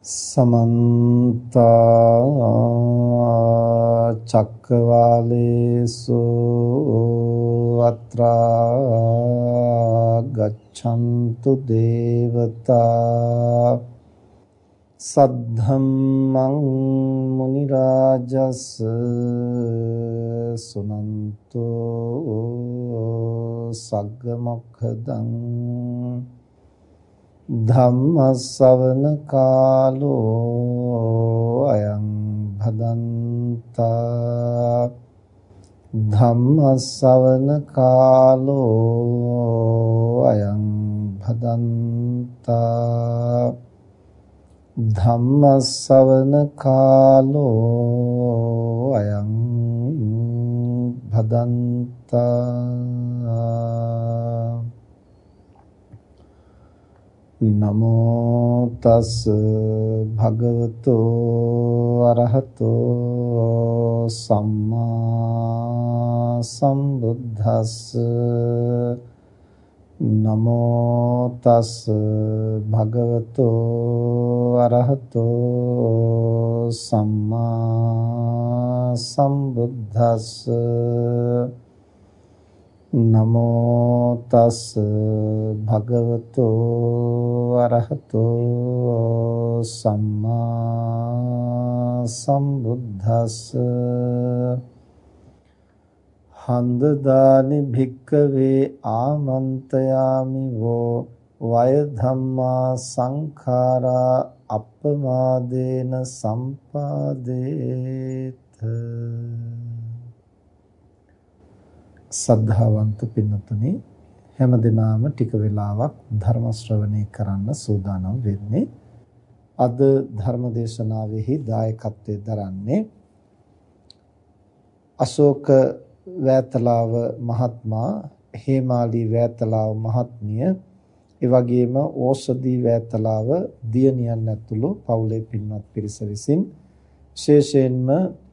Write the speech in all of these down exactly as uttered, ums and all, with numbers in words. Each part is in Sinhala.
समन्ता चक्रवालेषु अत्रा गच्छन्तु देवता सद्धम्मं मुनिराजस् सुनन्तु सग्गमोक्खदं धम्म सवन कालो अयं भदन्ता धम्म सवन कालो अयं भदन्ता धम्म सवन कालो अयं भदन्ता। नमो तस् भगवतो अरहतो सम्मा संबुद्धस् नमो तस् भगवतो अरहतो सम्मा संबुद्धस् नमो तस् भगवतो अरहतो सम्मा संबुद्धस् हंददानि भिक्कवे आमंतयामि वो वय धम्मा संखारा अपमादेन संपादेत। සද්ධාවන්ත පින්නතුනි හැම දිනම ටික වෙලාවක් ධර්ම ශ්‍රවණය කරන්න සූදානම් වෙන්නේ. අද ධර්ම දේශනාවෙහි දායකත්වයෙන් දරන්නේ අශෝක වෑතලාව මහත්මයා, හේමාලී වෑතලාව මහත්මිය, ඒ වගේම ඕෂධී වෑතලාව දියණියන් ඇතුළු පවුලේ පින්වත් පිරිස විසින් විශේෂයෙන්ම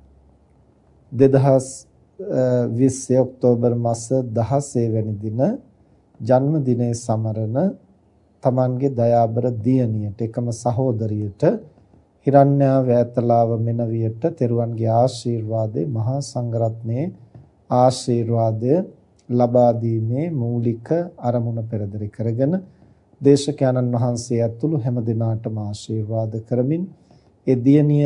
දෙදහස් විස්ස ඔක්තෝබර් මාස දහසේ වැනි දින ජන්මදිනයේ සමරන තමන්ගේ දයාබර දියණියට, එකම සහෝදරියට, හිරණ්‍යා වෑතලාව මෙනවියට තෙරුවන්ගේ ආශිර්වාදේ, මහා සංඝරත්නයේ ආශිර්වාදය ලබා දීමේ මූලික අරමුණ පෙරදරි කරගෙන දේශකයන්න් වහන්සේ ඇතුළු හැම දිනාටම ආශිර්වාද කරමින් ඒ දියණිය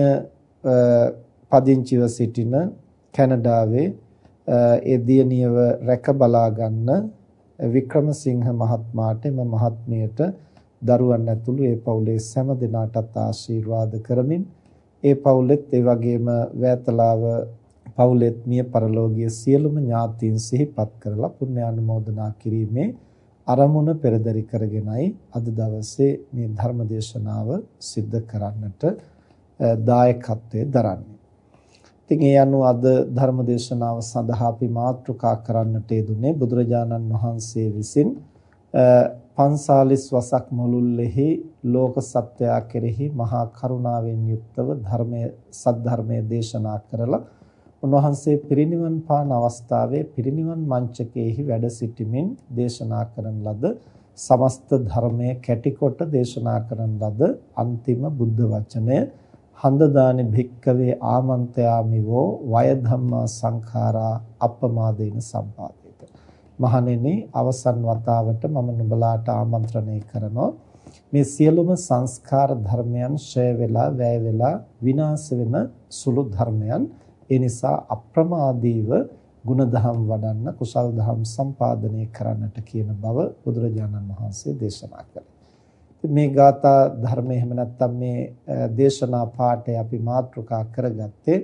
පදිංචිව සිටින කැනඩාවේ ඒ දියණියව රැක බලා ගන්න වික්‍රමසිංහ මහත්මයාට, එම මහත්මියට, දරුවන් ඇතුළු ඒ පවුලේ සෑම දිනාටත් ආශිර්වාද කරමින් ඒ පවුලෙත් ඒ වගේම වෑතලාව පවුලෙත් මිය පරලෝකීය සියලුම ඥාතීන් සිහිපත් කරලා පුණ්‍යානුමෝදනා කිරීමේ අරමුණ පෙරදරි කරගෙනයි අද දවසේ මේ ධර්ම දේශනාව සිද්ධ කරන්නට දායකත්වයේ දරන්නේ. ඉතින් ඒ අනුව අද ධර්ම දේශනාව සඳහා අපි මාතෘකා කරන්නට යෙදුනේ බුදුරජාණන් වහන්සේ විසින් පන්සාලිස් වසක් මුළුල්ලෙහි ලෝක සත්වයා කෙරෙහි මහා කරුණාවෙන් යුක්තව ධර්මයේ සද්ධර්මයේ දේශනා කරලා උන්වහන්සේ පිරිනිවන් පාන අවස්ථාවේ පිරිනිවන් මංචකයේහි වැඩ සිටමින් දේශනා කරන ලද සමස්ත ධර්මයේ කැටිකොට දේශනා කරන ලද අන්තිම බුද්ධ වචනය හන්දදානි භික්කවේ ආමන්ත්‍යාමිවෝ වය ධම්මා සංඛාරා අප්පමාදේන සම්පාදේත. මහණෙනි, අවසන් වතාවට මම නුඹලාට ආමන්ත්‍රණය කරනවා මේ සියලුම සංස්කාර ධර්මයන් ඡය වෙලා වැය වෙලා විනාශ වෙන සුළු ධර්මයන්. ඒ නිසා අප්‍රමාදීව ගුණධම් වඩන්න, කුසල් දහම් සම්පාදනය කරන්නට කියන බව බුදුරජාණන් වහන්සේ දේශනා කළා. මේ ගාථා ධර්මයේ එහෙම නැත්නම් මේ දේශනා පාඩේ අපි මාතෘකා කරගත්තේ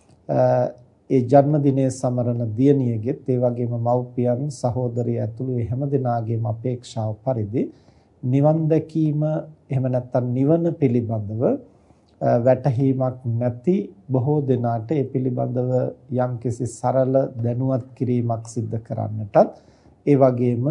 ඒ ජන්මදිනයේ සමරන දියණියගෙත් ඒ වගේම මව්පියන්, සහෝදරිය ඇතුළු හැම දෙනාගේම අපේක්ෂාව පරිදි නිවන් දැකීම එහෙම නැත්නම් නිවන පිළිබඳව වැටහීමක් නැති බොහෝ දෙනාට ඒ පිළිබඳව යම්කිසි සරල දැනුවත් කිරීමක් සිදු කරන්නටත් ඒ වගේම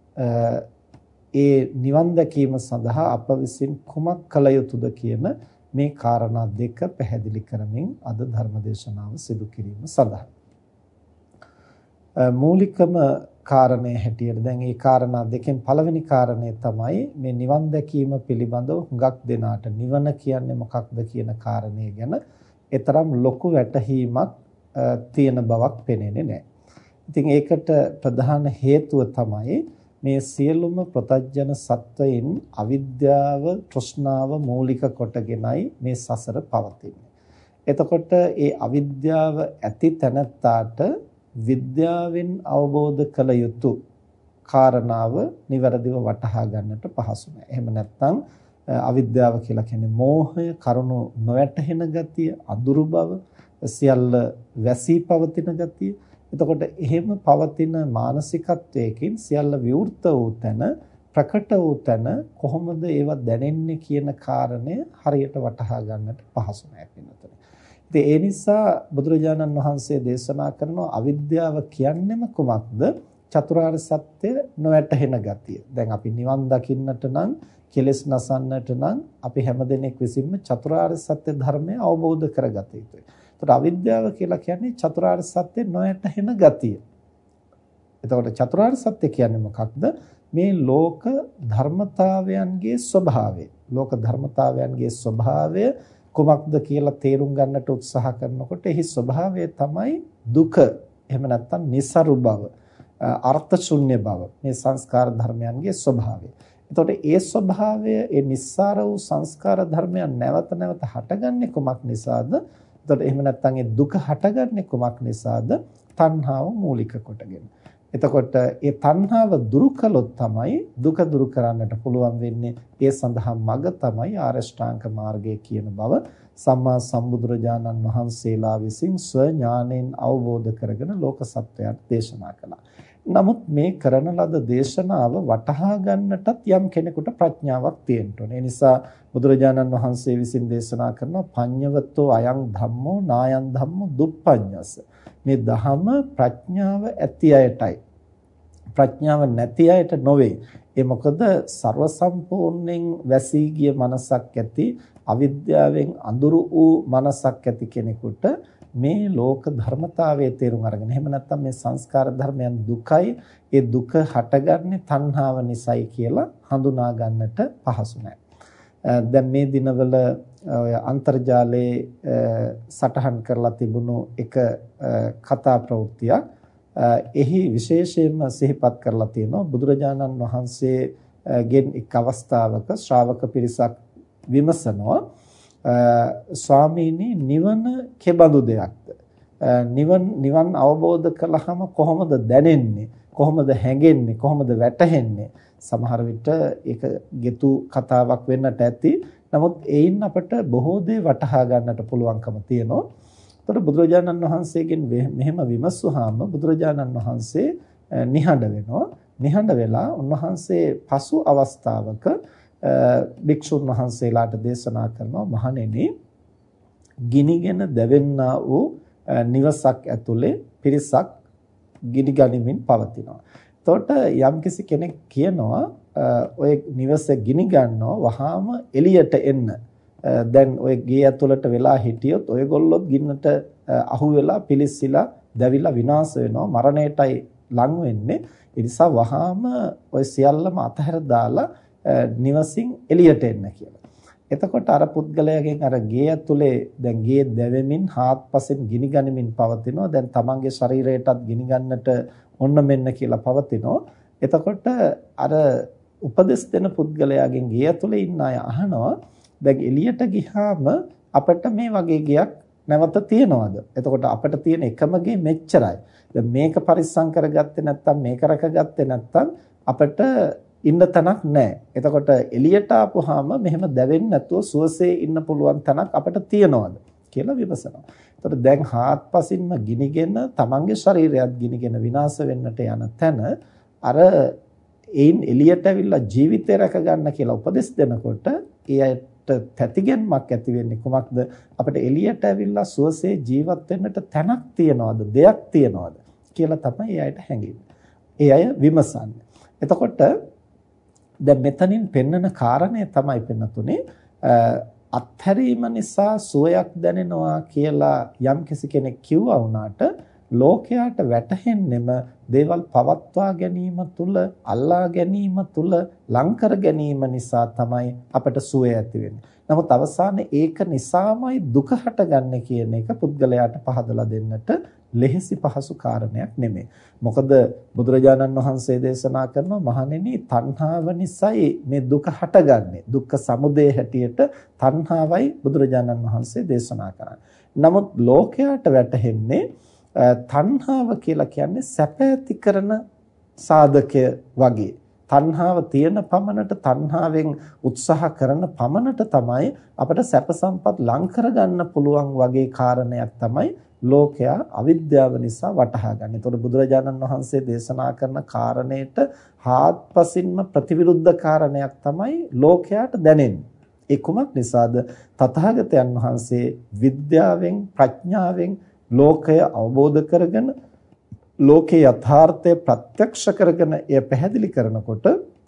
ඒ නිවන් දැකීම සඳහා අප විසින් කුමක් කළ යුතුද කියන මේ කාරණා දෙක පැහැදිලි කරමින් අද ධර්ම දේශනාව සිදු කිරීම සඳහා මූලිකම කාරණේ හැටියට දැන් මේ කාරණා දෙකෙන් පළවෙනි කාරණේ තමයි මේ නිවන් දැකීම පිළිබඳව හුඟක් දෙනාට නිවන කියන්නේ මොකක්ද කියන කාරණේ ගැන ඒතරම් ලොකු වැටහීමක් තියෙන බවක් පේන්නේ නැහැ. ඉතින් ඒකට ප්‍රධාන හේතුව තමයි මේ සියලුම ප්‍රතඥ සත්වයින් අවිද්‍යාව තෘෂ්ණාව මූලික කොටගෙනයි මේ සසර පවතින්නේ. එතකොට ඒ අවිද්‍යාව ඇති තැනත්තාට විද්‍යාවෙන් අවබෝධ කළ යුතු කාරණාව નિවරදිව වටහා ගන්නට පහසු නෑ. එහෙම නැත්නම් අවිද්‍යාව කියලා කියන්නේ මෝහය, කරුණු නොවැටහෙන ගතිය, අඳුරු බව, සියල්ල වැසී පවතින ගතිය. එතකොට එහෙම පවතින මානසිකත්වයකින් සියල්ල විවෘත වූ තැන, ප්‍රකට වූ තැන කොහොමද ඒවා දැනෙන්නේ කියන කාරණය හරියට වටහා ගන්නට පහසු නෑ පින්නතනේ. ඉතින් ඒ නිසා බුදුරජාණන් වහන්සේ දේශනා කරන අවිද්‍යාව කියන්නේම කුමක්ද? චතුරාර්ය සත්‍ය නොවැටහෙන ගතිය. දැන් අපි නිවන් දකින්නට නම්, කෙලෙස් නසන්නට නම් අපි හැමදෙනෙක් විසින්ම චතුරාර්ය සත්‍ය ධර්මය අවබෝධ කරගත යුතුයි. ඒතර අවිද්‍යාව කියලා කියන්නේ චතුරාර්ය සත්‍ය නොවැටහෙන ගතිය. එතකොට චතුරාර්ය සත්‍ය කියන්නේ මොකක්ද? මේ ලෝක ධර්මතාවයන්ගේ ස්වභාවය. ලෝක ධර්මතාවයන්ගේ ස්වභාවය කුමක්ද කියලා තේරුම් ගන්නට උත්සාහ කරනකොට එහි ස්වභාවය තමයි දුක. එහෙම නැත්නම් નિසරු බව, අර්ථ ශුන්‍ය බව. මේ සංස්කාර ධර්මයන්ගේ ස්වභාවය. එතකොට ඒ ස්වභාවය, ඒ නිස්සාර වූ සංස්කාර ධර්මයන් නැවත නැවත හටගන්නේ කුමක් නිසාද? එතකොට එහෙම නැත්නම් ඒ දුක හටගන්නේ කුමක් නිසාද? තණ්හාව මූලික කොටගෙන. එතකොට ඒ තණ්හාව දුරු කළොත් තමයි දුක දුරු කරන්නට පුළුවන් වෙන්නේ. ඒ සඳහා මඟ තමයි ආරෂ්ඨාංග මාර්ගය කියන බව සම්මා සම්බුදුරජාණන් වහන්සේලා විසින් ස්ව ඥාණයෙන් අවබෝධ කරගෙන ලෝක සත්වයාට දේශනා කළා. නමුත් මේ කරන ලද දේශනාව වටහා ගන්නටත් යම් කෙනෙකුට ප්‍රඥාවක් තියෙන්න ඕනේ. ඒ නිසා බුදුරජාණන් වහන්සේ විසින් දේශනා කරන පඤ්ඤවතෝ අයං ධම්මෝ නායං ධම්මෝ දුප්පඤ්ඤස. මේ ධහම ප්‍රඥාව ඇති අයටයි. ප්‍රඥාව නැති අයට නොවේ. ඒ මොකද ਸਰව සම්පූර්ණයෙන් වැසී ගිය මනසක් ඇති, අවිද්‍යාවෙන් අඳුරු වූ මනසක් ඇති කෙනෙකුට මේ ලෝක ධර්මතාවයේ තේරුම් අරගෙන, එහෙම නැත්නම් මේ සංස්කාර ධර්මයන් දුකයි, ඒ දුක හටගන්නේ තණ්හාව නිසායි කියලා හඳුනා ගන්නට පහසු නැහැ. දැන් මේ දිනවල ඔය අන්තර්ජාලයේ සටහන් කරලා තිබුණු එක කතා ප්‍රවෘත්තියක් එහි විශේෂයෙන්ම සිහිපත් කරලා තියෙනවා. බුදුරජාණන් වහන්සේගෙන් එක් අවස්ථාවක ශ්‍රාවක පිරිසක් විමසනවා, ස්වාමීනි නිවන කෙබඳු දෙයක්ද? නිවන් නිවන් අවබෝධ කළාම කොහොමද දැනෙන්නේ? කොහොමද හැඟෙන්නේ? කොහොමද වැටහෙන්නේ? සමහර විට ඒක ගෙතු කතාවක් වෙන්නට ඇති. නමුත් ඒයින් අපට බොහෝ දේ වටහා ගන්නට පුළුවන්කම තියෙනවා. ඒතර බුදුරජාණන් වහන්සේගෙන් මෙහෙම විමසුවාම බුදුරජාණන් වහන්සේ නිහඬ වෙනවා. නිහඬ වෙලා උන්වහන්සේ පසු අවස්ථාවක භික්ෂුන් වහන්සේලාට දේශනා කරනවා, මහණෙනි, ගිනිගෙන දැවෙන්නා වූ නිවසක් ඇතුලේ පිරිසක් ගිනි ගනිමින් පවතිනවා. එතකොට යම්කිසි කෙනෙක් කියනවා ඔය නිවස ගිනි ගන්නවා වහාම එළියට එන්න. දැන් ඔය ගේ ඇතුළට වෙලා හිටියොත් ඔයගොල්ලොත් ගින්නට අහු වෙලා පිලිස්සිලා දැවිලා විනාශ වෙනවා, මරණයටයි ලං වෙන්නේ. ඒ නිසා වහාම ඔය සියල්ලම අතහැර දාලා නිවසින් එළියට එන්න කියලා. එතකොට අර පුද්ගලයාගෙන් අර ගේ ඇතුලේ දැන් ගේ දැවෙමින් හාත්පසින් ගිනි ගනිමින් පවතිනවා. දැන් තමන්ගේ ශරීරයටත් ගිනි ගන්නට ඔන්න මෙන්න කියලා පවතිනවා. එතකොට අර උපදෙස් දෙන පුද්ගලයාගෙන් ගේ ඇතුලේ ඉන්න අය අහනවා, දැන් එළියට ගියාම අපිට මේ වගේ ගයක් නැවත තියනවද? එතකොට අපිට තියෙන එකම ගේ මෙච්චරයි. දැන් මේක පරිස්සම් කරගත්තේ නැත්නම් මේක රැකගත්තේ නැත්නම් අපිට ඉන්න තැනක් නැහැ. එතකොට එළියට ආපුවාම මෙහෙම දැවෙන්නේ නැතුව සුවසේ ඉන්න පුළුවන් තැනක් අපිට තියනවද කියලා විමසනවා. එතකොට දැන් හාත්පසින්ම ගිනිගෙන තමන්ගේ ශරීරයත් ගිනිගෙන විනාශ වෙන්නට යන තැන අර ඒන් එළියට ඇවිල්ලා ජීවිතය රැක ගන්න කියලා උපදෙස් දෙනකොට ඒ අයට තැතිගැන්මක් ඇති වෙන්නේ කුමක්ද? අපිට එළියට ඇවිල්ලා සුවසේ ජීවත් වෙන්නට තැනක් තියනවද, දෙයක් තියනවද කියලා තමයි ඒ අයට හැඟෙන්නේ. ඒ අය විමසන්නේ. එතකොට දැන් මෙතනින් පෙන්වන කාරණය තමයි පෙන්නතුනේ අත්හැරීම නිසා සුවයක් දැනෙනවා කියලා යම් කිසි කෙනෙක් කිව්වා වුණාට ලෝකයට වැටහෙන්නෙම දේවල් පවත්වා ගැනීම තුල, අල්ලා ගැනීම තුල, ලං කර ගැනීම නිසා තමයි අපට සුවය ඇති වෙන්නේ. නමුත් අවසානයේ ඒක නිසාමයි දුක හටගන්නේ කියන එක පුද්ගලයාට පහදලා දෙන්නට ලෙහෙසි පහසු කාරණයක් නෙමෙයි. මොකද බුදුරජාණන් වහන්සේ දේශනා කරනවා මහණෙනි තණ්හාව නිසායි මේ දුක හටගන්නේ. දුක්ඛ සමුදය හැටියට තණ්හාවයි බුදුරජාණන් වහන්සේ දේශනා කරන්නේ. නමුත් ලෝකයට වැටහෙන්නේ තණ්හාව කියලා කියන්නේ සැප ඇති කරන සාධකය වගේ. තණ්හාව තියෙන පමණට තණ්හාවෙන් උත්සාහ කරන පමණට තමයි අපිට සැප සම්පත් ලං කරගන්න පුළුවන් වගේ කාරණයක් තමයි ලෝකයා අවිද්‍යාව නිසා වටහා ගන්න. ඒතකොට බුදුරජාණන් වහන්සේ දේශනා කරන කාරණේට හාත්පසින්ම ප්‍රතිවිරුද්ධ කාරණයක් තමයි ලෝකයාට දැනෙන්නේ. ඒ කුමක් නිසාද? තථාගතයන් වහන්සේ විද්‍යාවෙන් ප්‍රඥාවෙන් ලෝකය අවබෝධ කරගෙන ලෝකේ යථාර්ථය ප්‍රත්‍යක්ෂ කරගෙන එය පැහැදිලි කරනකොට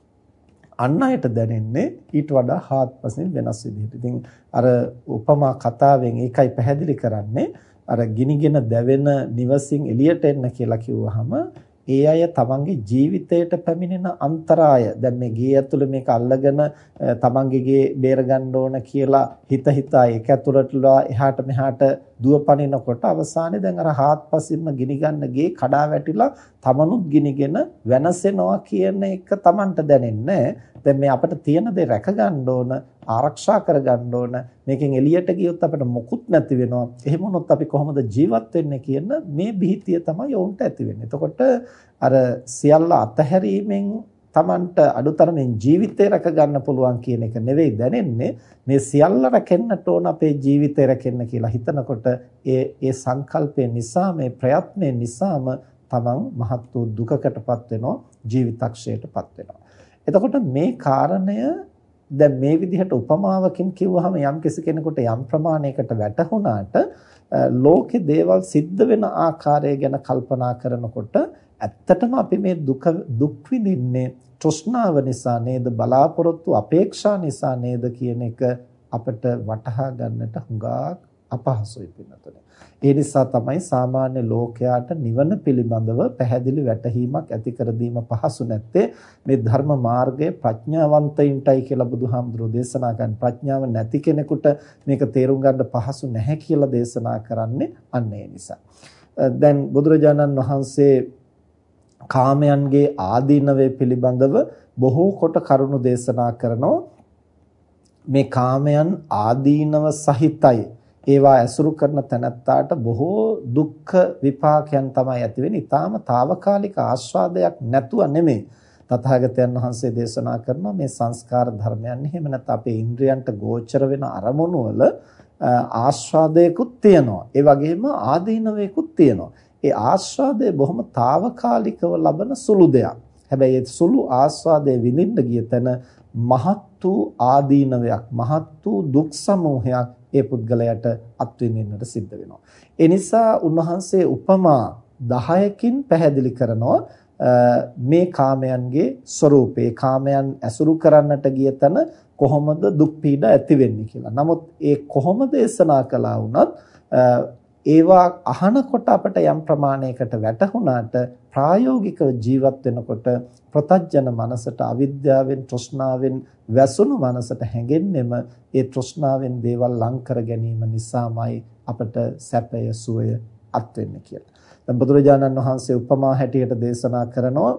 අන් අයට දැනෙන්නේ ඊට වඩා හාත්පසින් වෙනස් විදිහට. ඉතින් අර උපමා කතාවෙන් ඒකයි පැහැදිලි කරන්නේ. අර ගිනිගෙන දැවෙන නිවසින් එළියට එන්න කියලා කිව්වහම ඒ අය තමන්ගේ ජීවිතයට පැමිණෙන අන්තරාය දැන් මේ ගේ ඇතුළේ මේක අල්ලගෙන තමන්ගේ ගේ බේර ගන්න ඕන කියලා හිත හිතා ඒක ඇතුළටලා එහාට මෙහාට දුවපනිනකොට අවසානයේ දැන් අර හාත්පසින්ම ගිනි ගන්න ගේ කඩා වැටිලා තමනුත් ගිනිගෙන වෙනසෙනවා කියන එක තමන්ට දැනෙන්නේ. දැන් මේ අපිට තියෙන දේ රැක ගන්න ඕන, ආරක්ෂා කර ගන්න ඕන. මේකෙන් එළියට ගියොත් අපිට මොකුත් නැති වෙනවා. එහෙම වුණොත් අපි කොහොමද ජීවත් වෙන්නේ කියන මේ බිහිතිය තමයි ඔවුන්ට ඇති වෙන්නේ. එතකොට අර සියල්ල අතහැරීමෙන් තමන්ට අඩුතරමින් ජීවිතය රැක ගන්න පුළුවන් කියන එක නෙවෙයි දැනෙන්නේ. මේ සියල්ල රැකෙන්නට ඕන අපේ ජීවිතය රැකෙන්න කියලා හිතනකොට ඒ ඒ සංකල්පය නිසා මේ ප්‍රයත්නය නිසාම තමන් මහත් වූ දුකකටපත් වෙනවා, ජීවිතක්ෂයටපත් වෙනවා. එතකොට මේ කාරණය දැන් මේ විදිහට උපමාවකින් කිව්වහම යම් කෙනෙකුට යම් ප්‍රමාණයකට වැටහුණාට ලෝකේ දේවල් සිද්ධ වෙන ආකාරය ගැන කල්පනා කරනකොට ඇත්තටම අපි මේ දුක දුක් විඳින්නේ තෘෂ්ණාව නිසා නේද, බලාපොරොත්තු අපේක්ෂා නිසා නේද කියන එක අපිට වටහා ගන්නට හුඟක් අපහසුයි පින්නතුනේ. ඒ නිසා තමයි සාමාන්‍ය ලෝකයාට නිවන පිළිබඳව පැහැදිලි වැටහීමක් ඇති කර දීම පහසු නැත්තේ. මේ ධර්ම මාර්ගය ප්‍රඥාවන්තයින්ටයි කියලා බුදුහාමුදුරෝ දේශනා කරන ප්‍රඥාව නැති කෙනෙකුට මේක තේරුම් ගන්න පහසු නැහැ කියලා දේශනා කරන්නේ අන්න ඒ නිසා. දැන් බුදුරජාණන් වහන්සේ කාමයන්ගේ ආදීනවේ පිළිබඳව බොහෝ කොට කරුණු දේශනා කරනවා. මේ කාමයන් ආදීනව සහිතයි. ඒවා ඇසුරු කරන තැනැත්තාට බොහෝ දුක්ඛ විපාකයන් තමයි ඇති වෙන්නේ. ඊටාම తాවකාලික ආස්වාදයක් නැතුව නෙමෙයි. තථාගතයන් වහන්සේ දේශනා කරනවා මේ සංස්කාර ධර්මයන් එහෙම නැත්නම් අපේ ඉන්ද්‍රයන්ට ගෝචර වෙන අරමුණු වල ආස්වාදයකුත් තියෙනවා. ඒ වගේම ආදීනවයකුත් තියෙනවා. ඒ ආස්වාදය බොහොම తాවකාලිකව ලබන සුළු දෙයක්. හැබැයි ඒ සුළු ආස්වාදයේ විඳින්න ගිය තැන මහත් වූ ආදීනවයක්, මහත් වූ දුක් සමූහයක් ඒ පුද්ගලයාට අත්විඳින්නට සිද්ධ වෙනවා. ඒ නිසා උන්වහන්සේ උපමා දහයකින් පැහැදිලි කරනවා මේ කාමයන්ගේ ස්වરૂපේ. කාමයන් ඇසුරු කරන්නට ගිය තැන කොහොමද දුක් පීඩා ඇති වෙන්නේ කියලා. නමුත් ඒ කොහොම දේශනා කළා වුණත් ඒවා අහනකොට අපට යම් ප්‍රමාණයකට වැටහුණාට ප්‍රායෝගිකව ජීවත් වෙනකොට ප්‍රතඥ මනසට අවිද්‍යාවෙන් තෘෂ්ණාවෙන් වැසුණු මනසට හැඟෙන්නෙම ඒ තෘෂ්ණාවෙන් දේවල් ලං කර ගැනීම නිසාමයි අපට සැපය සුවය අත් වෙන්නේ කියලා. දැන් බුදුරජාණන් වහන්සේ උපමා හැටියට දේශනා කරනවා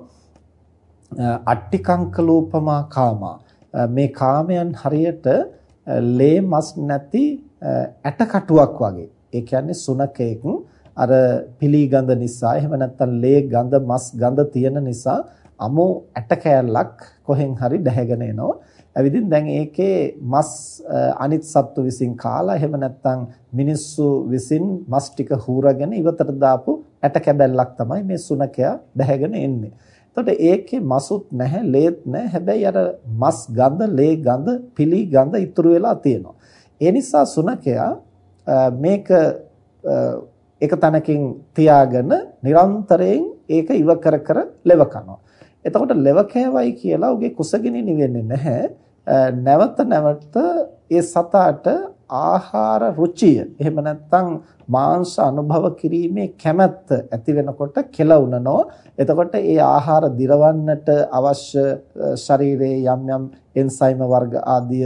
අට්ටිකංකලෝපමා කාමා. මේ කාමයන් හරියට ලේ මස් නැති ඇටකටුවක් වගේ. ඒ කියන්නේ සුනකයෙක් අර පිලි ගඳ නිසා එහෙම නැත්නම් ලේ ගඳ මස් ගඳ තියෙන නිසා අමු ඇට කෑල්ලක් කොහෙන් හරි දැහැගෙන එනවා. ඇවිදින් දැන් ඒකේ මස් අනිත් සත්තු විසින් කාලා එහෙම නැත්නම් මිනිස්සු විසින් මස් ටික හූරගෙන ඉවතට දාපු ඇට කැබැල්ලක් තමයි මේ සුනකයා දැහැගෙන එන්නේ. එතකොට ඒකේ මසුත් නැහැ, ලේත් නැහැ. හැබැයි අර මස් ගඳ, ලේ ගඳ, පිලි ගඳ ඉතුරු වෙලා තියෙනවා. ඒ නිසා සුනකයා මේක එක තැනකින් තියාගෙන නිරන්තරයෙන් ඒක ඉව කර කර ලෙව කනවා. එතකොට ලෙව කෑවයි කියලා උගේ කුසගිනි නිවෙන්නේ නැහැ. නැවත නැවත ඒ සතාට ආහාර රුචිය එහෙම නැත්නම් මාංශ අනුභව කිරීමේ කැමැත්ත ඇති වෙනකොට කෙලවුනනෝ. එතකොට ඒ ආහාර දිරවන්නට අවශ්‍ය ශරීරයේ යම් යම් එන්සයිම වර්ග ආදිය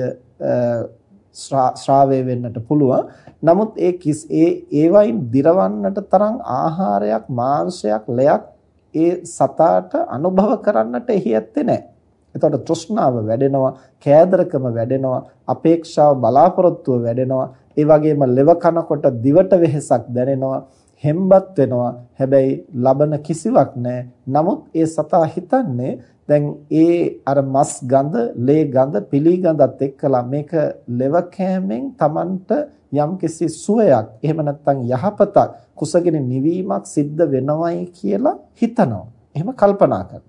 ශ්‍රාවය වෙන්නට පුළුවන්. නමුත් ඒ කිස් ඒ ඒවයින් දිරවන්නට තරම් ආහාරයක් මාංශයක් ලයක් ඒ සතාට අනුභව කරන්නට එහි ඇත්තේ නැහැ. එතකොට තෘෂ්ණාව වැඩෙනවා, කෑදරකම වැඩෙනවා, අපේක්ෂාව බලාපොරොත්තුව වැඩෙනවා. ඒ වගේම ලෙව කනකොට දිවට වෙහෙසක් දැනෙනවා, හෙම්බත් වෙනවා. හැබැයි ලබන කිසිවක් නැහැ. නමුත් ඒ සතා හිතන්නේ දැන් ඒ අර මස් ගඳ, ලේ ගඳ, පිලි ගඳත් එක්කලා මේක ලෙව කෑමෙන් Tamanට යම්කිසි සුවයක්, එහෙම නැත්නම් යහපතක්, කුසගිනි නිවීමක් සිද්ධ වෙනවයි කියලා හිතනවා. එහෙම කල්පනා කරනවා.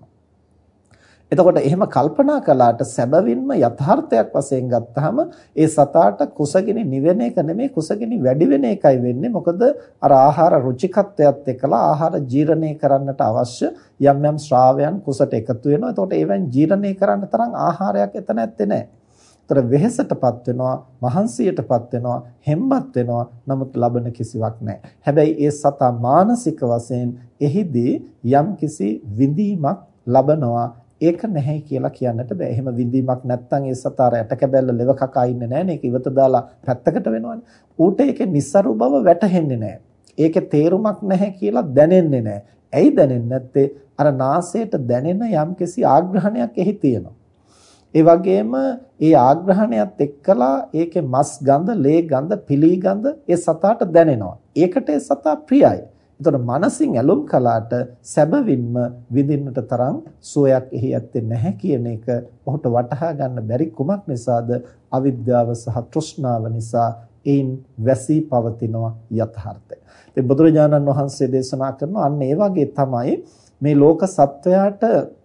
එතකොට එහෙම කල්පනා කළාට සැබවින්ම යථාර්ථයක් වශයෙන් ගත්තාම ඒ සතාට කුසගිනි නිවෙන එක නෙමෙයි, කුසගිනි වැඩි වෙන එකයි වෙන්නේ. මොකද අර ආහාර රුචිකත්වයත් එක්කලා ආහාර ජීර්ණය කරන්නට අවශ්‍ය යම් යම් ශ්‍රාවයන් කුසට එකතු වෙනවා. එතකොට ඒවෙන් ජීර්ණය කරන්න තරම් ආහාරයක් එතන නැත්තේ නෑ. ඒතර වෙහෙසටපත් වෙනවා, මහන්සියටපත් වෙනවා, හෙම්බත් වෙනවා. නමුත් ලබන කිසිවක් නැහැ. හැබැයි ඒ සතා මානසික වශයෙන් එහිදී යම් කිසි විඳීමක් ලබනවා. ඒක නැහැ කියලා කියන්නට බෑ. එහෙම විඳීමක් නැත්නම් ඒ සතාර ඇටකැබැල්ල ලෙව කකා ඉන්නේ නැහැ නේ. ඒක ඉවත දාලා පැත්තකට වෙනවනේ. ඌට ඒකේ નિසරු බව වැටහෙන්නේ නැහැ. ඒකේ තේරුමක් නැහැ කියලා දැනෙන්නේ නැහැ. ඇයි දැනෙන්නේ නැත්තේ? අර නාසයට දැනෙන යම්කිසි ආග්‍රහණයක් එහි තියෙනවා. ඒ වගේම ඒ ආග්‍රහණයත් එක්කලා ඒකේ මස් ගඳ, ලේ ගඳ, පිලි ගඳ ඒ සතාට දැනෙනවා. ඒකට ඒ සතා ප්‍රියයි. එතකොට මනසින් ඇලුම් කළාට සැබවින්ම විඳින්නට තරම් සුවයක් එහි ඇත්තේ නැහැ කියන එක ඔහුට වටහා ගන්න බැරි කුමක් නිසාද? අවිද්‍යාව සහ තෘෂ්ණාව නිසා ඒන් වැසී පවතිනවා යථාර්ථය. ඉතින් බුදුරජාණන් වහන්සේ දේශනා කරන අන්න ඒ වගේ තමයි මේ ලෝක සත්වයාට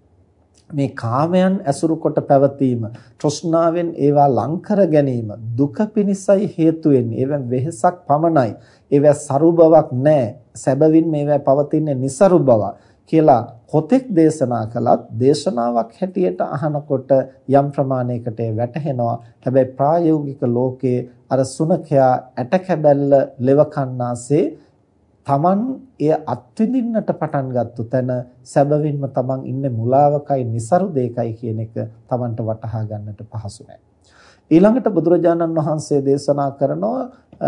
මේ කාමයන් ඇසුරු කොට පැවතීම, තෘෂ්ණාවෙන් ඒවා ලං කර ගැනීම දුක පිණිසයි හේතු වෙන්නේ. ඒවෙන් වෙහසක් පමණයි. ඒවා සරු බවක් නැහැ. සැබවින් මේවා පවතින්නේ નિසරු බව කියලා කොතෙක් දේශනා කළත් දේශනාවක් හැටියට අහනකොට යම් ප්‍රමාණයකට වැටහෙනවා. හැබැයි ප්‍රායෝගික ලෝකයේ අර සුනඛයා ඇටකැබැල්ල ලෙව කන්නාසේ තමන් එය අත්විඳින්නට පටන් ගත්ත තැන සැබවින්ම තමන් ඉන්නේ මුලාවකයි, નિසරු දෙයකයි කියන එක තමන්ට වටහා ගන්නට පහසු නැහැ. ඊළඟට බුදුරජාණන් වහන්සේ දේශනා කරනවා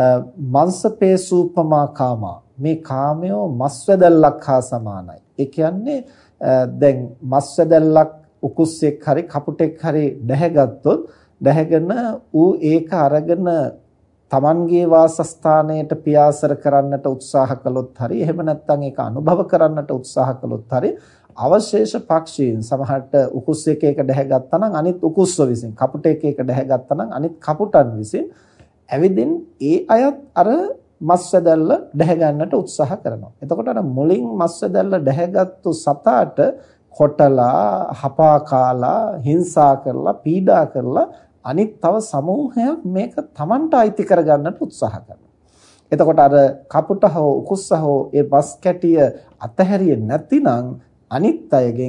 මංසපේසූපමා කාමා. මේ කාමයෝ මස්වැදල්ලක් හා සමානයි. ඒ කියන්නේ දැන් මස්වැදල්ලක් උකුස්සෙක් හරි කපුටෙක් හරි දැහැගත්තොත් දැහැගෙන ඌ ඒක අරගෙන තමන්ගේ වාසස්ථානයට පියාසර කරන්නට උත්සාහ කළොත් හරි, එහෙම නැත්නම් ඒක අනුභව කරන්නට උත්සාහ කළොත් හරි, අවශේෂ පක්ෂීන් සමහරට උකුස් එක එක දැහැගත්තා නම් අනිත් උකුස්ව විසින්, කපුට එක එක දැහැගත්තා නම් අනිත් කපුටන් විසින් ඇවිදින් ඒ අයත් අර මස්වැදල්ල දැහැ ගන්නට උත්සාහ කරනවා. එතකොට අර මුලින් මස්වැදල්ල දැහැගත්තු සතාට කොටලා, හපා කාලා, හිංසා කරලා, පීඩා කරලා අනිත් තව සමූහයක් මේක Tamanට අයිති කරගන්නට උත්සාහ කරනවා. එතකොට අර කපුට හෝ උකුස්ස හෝ ඒ බස් කැටිය අතහැරියේ නැතිනම් අනිත් අයගෙන්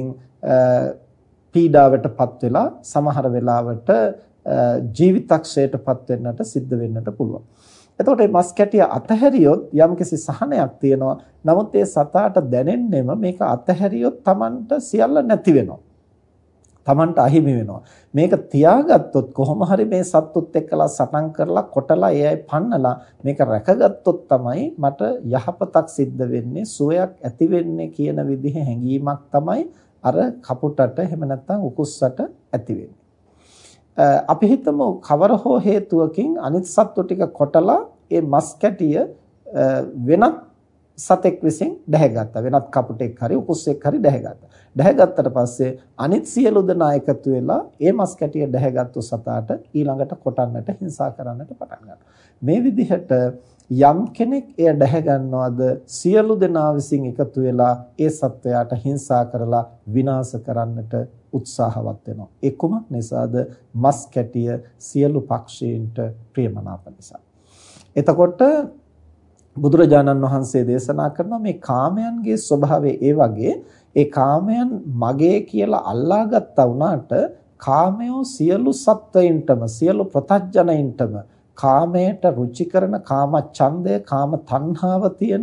පීඩාවටපත් වෙලා සමහර වෙලාවට ජීවිතක්ෂයටපත් වෙන්නට සිද්ධ වෙන්නට පුළුවන්. එතකොට මේ මස් කැටිය අතහැරියොත් යම්කිසි සහනයක් තියෙනවා. නමුත් ඒ සතාට දැනෙන්නෙම මේක අතහැරියොත් Tamanට සියල්ල නැති වෙනවා. Tamanට අහිමි වෙනවා. මේක තියාගත්තොත් කොහොම හරි මේ සත්තුත් එක්කලා සටන් කරලා කොටලා ඒ අය පන්නලා මේක රැකගත්තොත් තමයි මට යහපතක් සිද්ධ වෙන්නේ, සුවයක් ඇති වෙන්නේ කියන විදිහේ හැඟීමක් තමයි අර කපුටට එහෙම නැත්නම් උකුස්සට ඇති වෙන්නේ. අපි හිතමු කවර හෝ හේතුවකින් අනිත් සත්තු ටික කොටලා ඒ මස් කැටිය වෙනත් සතෙක් විසින් දැහැගත්තා. වෙනත් කපුටෙක් හරි උකුස්සෙක් හරි දැහැගත්තා. දැහැගත්තට පස්සේ අනිත් සියලු දෙනා එකතු වෙලා ඒ මස් කැටිය දැහැගත්තු සතාට ඊළඟට කොටන්නට, හිංසා කරන්නට පටන් ගන්නවා. මේ විදිහට යම් කෙනෙක් එය දැහැ ගන්නවද සියලු දෙනා විසින් එකතු වෙලා ඒ සත්වයාට හිංසා කරලා විනාශ කරන්නට උත්සාහවත් වෙනවා. ඒ කුමක් නිසාද? මස් කැටිය සියලු පක්ෂීන්ට ප්‍රියමනාප නිසා. එතකොට බුදුරජාණන් වහන්සේ දේශනා කරනවා මේ කාමයන්ගේ ස්වභාවය ඒ වගේ. ඒ කාමයන් මගේ කියලා අල්ලාගත්තා වුණාට කාමයෝ සියලු සත්වයින්ටම, සියලු ප්‍රතඥයින්ටම කාමයට රුචි කරන කාම ඡන්දය, කාම තණ්හාව තියෙන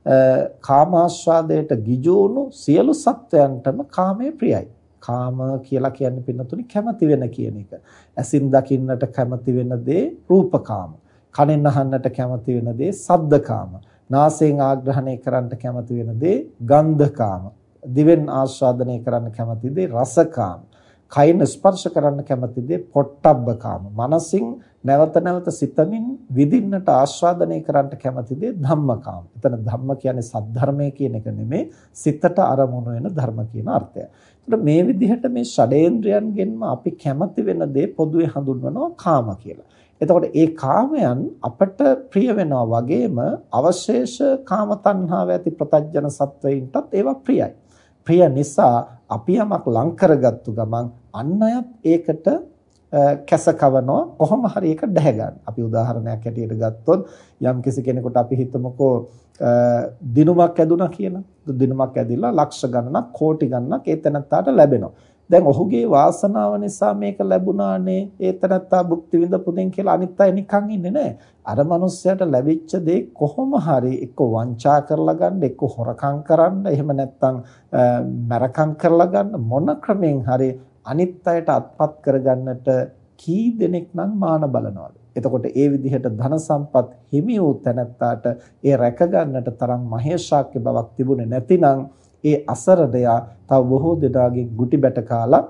කාමාස්වාදයට ගිජු වුණු සියලු සත්වයන්ටම කාමයේ ප්‍රියයි. කාම කියලා කියන්නේ පින්නතුනි කැමති වෙන කියන එක. ඇසින් දකින්නට කැමති වෙන දේ රූපකාම. කනෙන් අහන්නට කැමති වෙන දේ සද්දකාම. නාසයෙන් ආග්‍රහණය කරන්නට කැමති වෙන දේ ගන්ධකාම. දිවෙන් ආස්වාදනය කරන්න කැමති දේ රසකාම. කයින් ස්පර්ශ කරන්න කැමති දේ පොට්ටබ්බකාම. මනසින් නැවත නැවත සිතමින් විඳින්නට ආස්වාදනය කරන්නට කැමති දේ ධම්මකාම. එතන ධම්ම කියන්නේ සද්ධර්මය කියන එක නෙමෙයි, සිතට අරමුණු වෙන ධර්ම කියන අර්ථය. ඒතර මේ විදිහට මේ ෂඩේන්ද්‍රයන්ගෙන්ම අපි කැමති වෙන දේ පොදුවේ හඳුන්වනවා කාම කියලා. එතකොට ඒ කාමයන් අපට ප්‍රිය වෙනවා වගේම අවශේෂ කාම තණ්හාව ඇති ප්‍රතඥ සත්වයින්ටත් ඒවා ප්‍රියයි. ප්‍රිය නිසා අපි යමක් ලං කරගත්තු ගමන් අන් අයත් ඒකට කැසකවනවා, කොහොම හරි ඒක දැහැ ගන්න. අපි උදාහරණයක් ඇටියට ගත්තොත් යම් කිසි කෙනෙකුට අපි හිතමුකෝ දිනුමක් ඇදුණා කියලා. දිනුමක් ඇදිලා ලක්ෂ ගණනක්, කෝටි ගණනක් ඒ තැනත්තාට ලැබෙනවා. දැන් ඔහුගේ වාසනාව නිසා මේක ලැබුණානේ, ඒ තැනත්තා භුක්ති විඳපු දෙන් කියලා අනිත් අය නිකන් ඉන්නේ නැහැ. අර මනුස්සයාට ලැබිච්ච දේ කොහොම හරි එක්ක වංචා කරලා ගන්න, එක්ක හොරකම් කරන්න, එහෙම නැත්නම් මරකම් කරලා ගන්න, මොන ක්‍රමෙන් හරි අනිත් අයට අත්පත් කරගන්නට කී දෙනෙක් නම් මාන බලනවද? එතකොට ඒ විදිහට ධන සම්පත් හිමි වූ තැනැත්තාට ඒ රැක ගන්නට තරම් මහේශාක්‍ය බවක් තිබුණේ නැතිනම් ඒ අසරණයා තව බොහෝ දෙනාගේ ගුටි බැට කාලා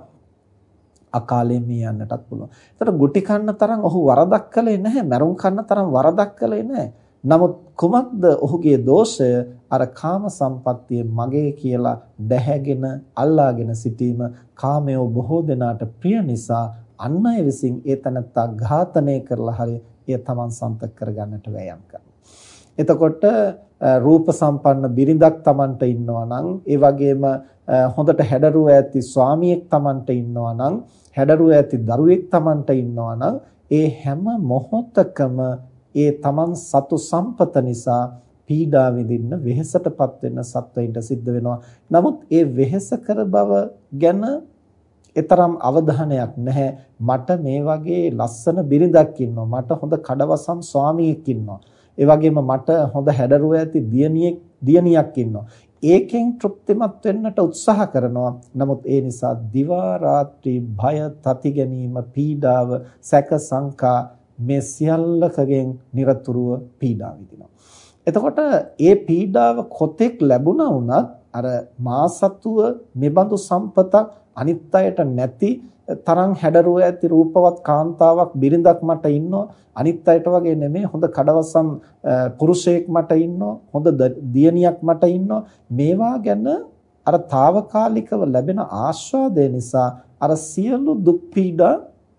අකාලේ මිය යන්නටත් පුළුවන්. ඒතර ගුටි කන්න තරම් ඔහු වරදක් කළේ නැහැ, මරුන් කන්න තරම් වරදක් කළේ නැහැ. නමුත් කුමක්ද ඔහුගේ දෝෂය? අර කාම සම්පත්තිය මගේ කියලා දැහැගෙන අල්ලාගෙන සිටීම. කාමයේ බොහෝ දෙනාට ප්‍රිය නිසා අන් අය විසින් ඒ තනත්තා ඝාතනය කරලා හරි ඒ තමන් සම්පත කරගන්නට වෑයම් කරනවා. එතකොට රූප සම්පන්න බිරිඳක් තමන්ට ඉන්නවා නම්, ඒ වගේම හොඳට හැඩරුව ඇති ස්වාමියෙක් තමන්ට ඉන්නවා නම්, හැඩරුව ඇති දරුවෙක් තමන්ට ඉන්නවා නම්, ඒ හැම මොහොතකම ඒ තමන් සතු සම්පත නිසා පීඩා විඳින්න, වෙහෙසටපත් වෙන්න සත්වයින්ට සිද්ධ වෙනවා. නමුත් ඒ වෙහෙස කර බව ගැන ඒතරම් අවධානයක් නැහැ. මට මේ වගේ ලස්සන බිරිඳක් ඉන්නවා, මට හොඳ කඩවසම් ස්වාමියෙක් ඉන්නවා, ඒ වගේම මට හොඳ හැඩරුව ඇති දියණියෙක් දියණියක් ඉන්නවා. ඒකෙන් තෘප්තිමත් වෙන්නට උත්සාහ කරනවා. නමුත් ඒ නිසා දිවා රාත්‍රී භය, තති ගැනීම, පීඩාව, සැක සංකා මේ සියල්ලකගෙන් නිරතුරුව පීඩා විඳිනවා. එතකොට ඒ පීඩාව කොතෙක් ලැබුණා වුණත් අර මාසතුව මෙබඳු සම්පතක් අනිත් අයට නැති තරම් හැඩරුව ඇති රූපවත් කාන්තාවක් බිරිඳක් මට ඉන්නවා, අනිත් අයට වගේ නෙමෙයි හොඳ කඩවසම් පුරුෂයෙක් මට ඉන්නවා, හොඳ දියණියක් මට ඉන්නවා. මේවා ගැන අර తాවකාලිකව ලැබෙන ආස්වාදය නිසා අර සියලු දුක් පීඩා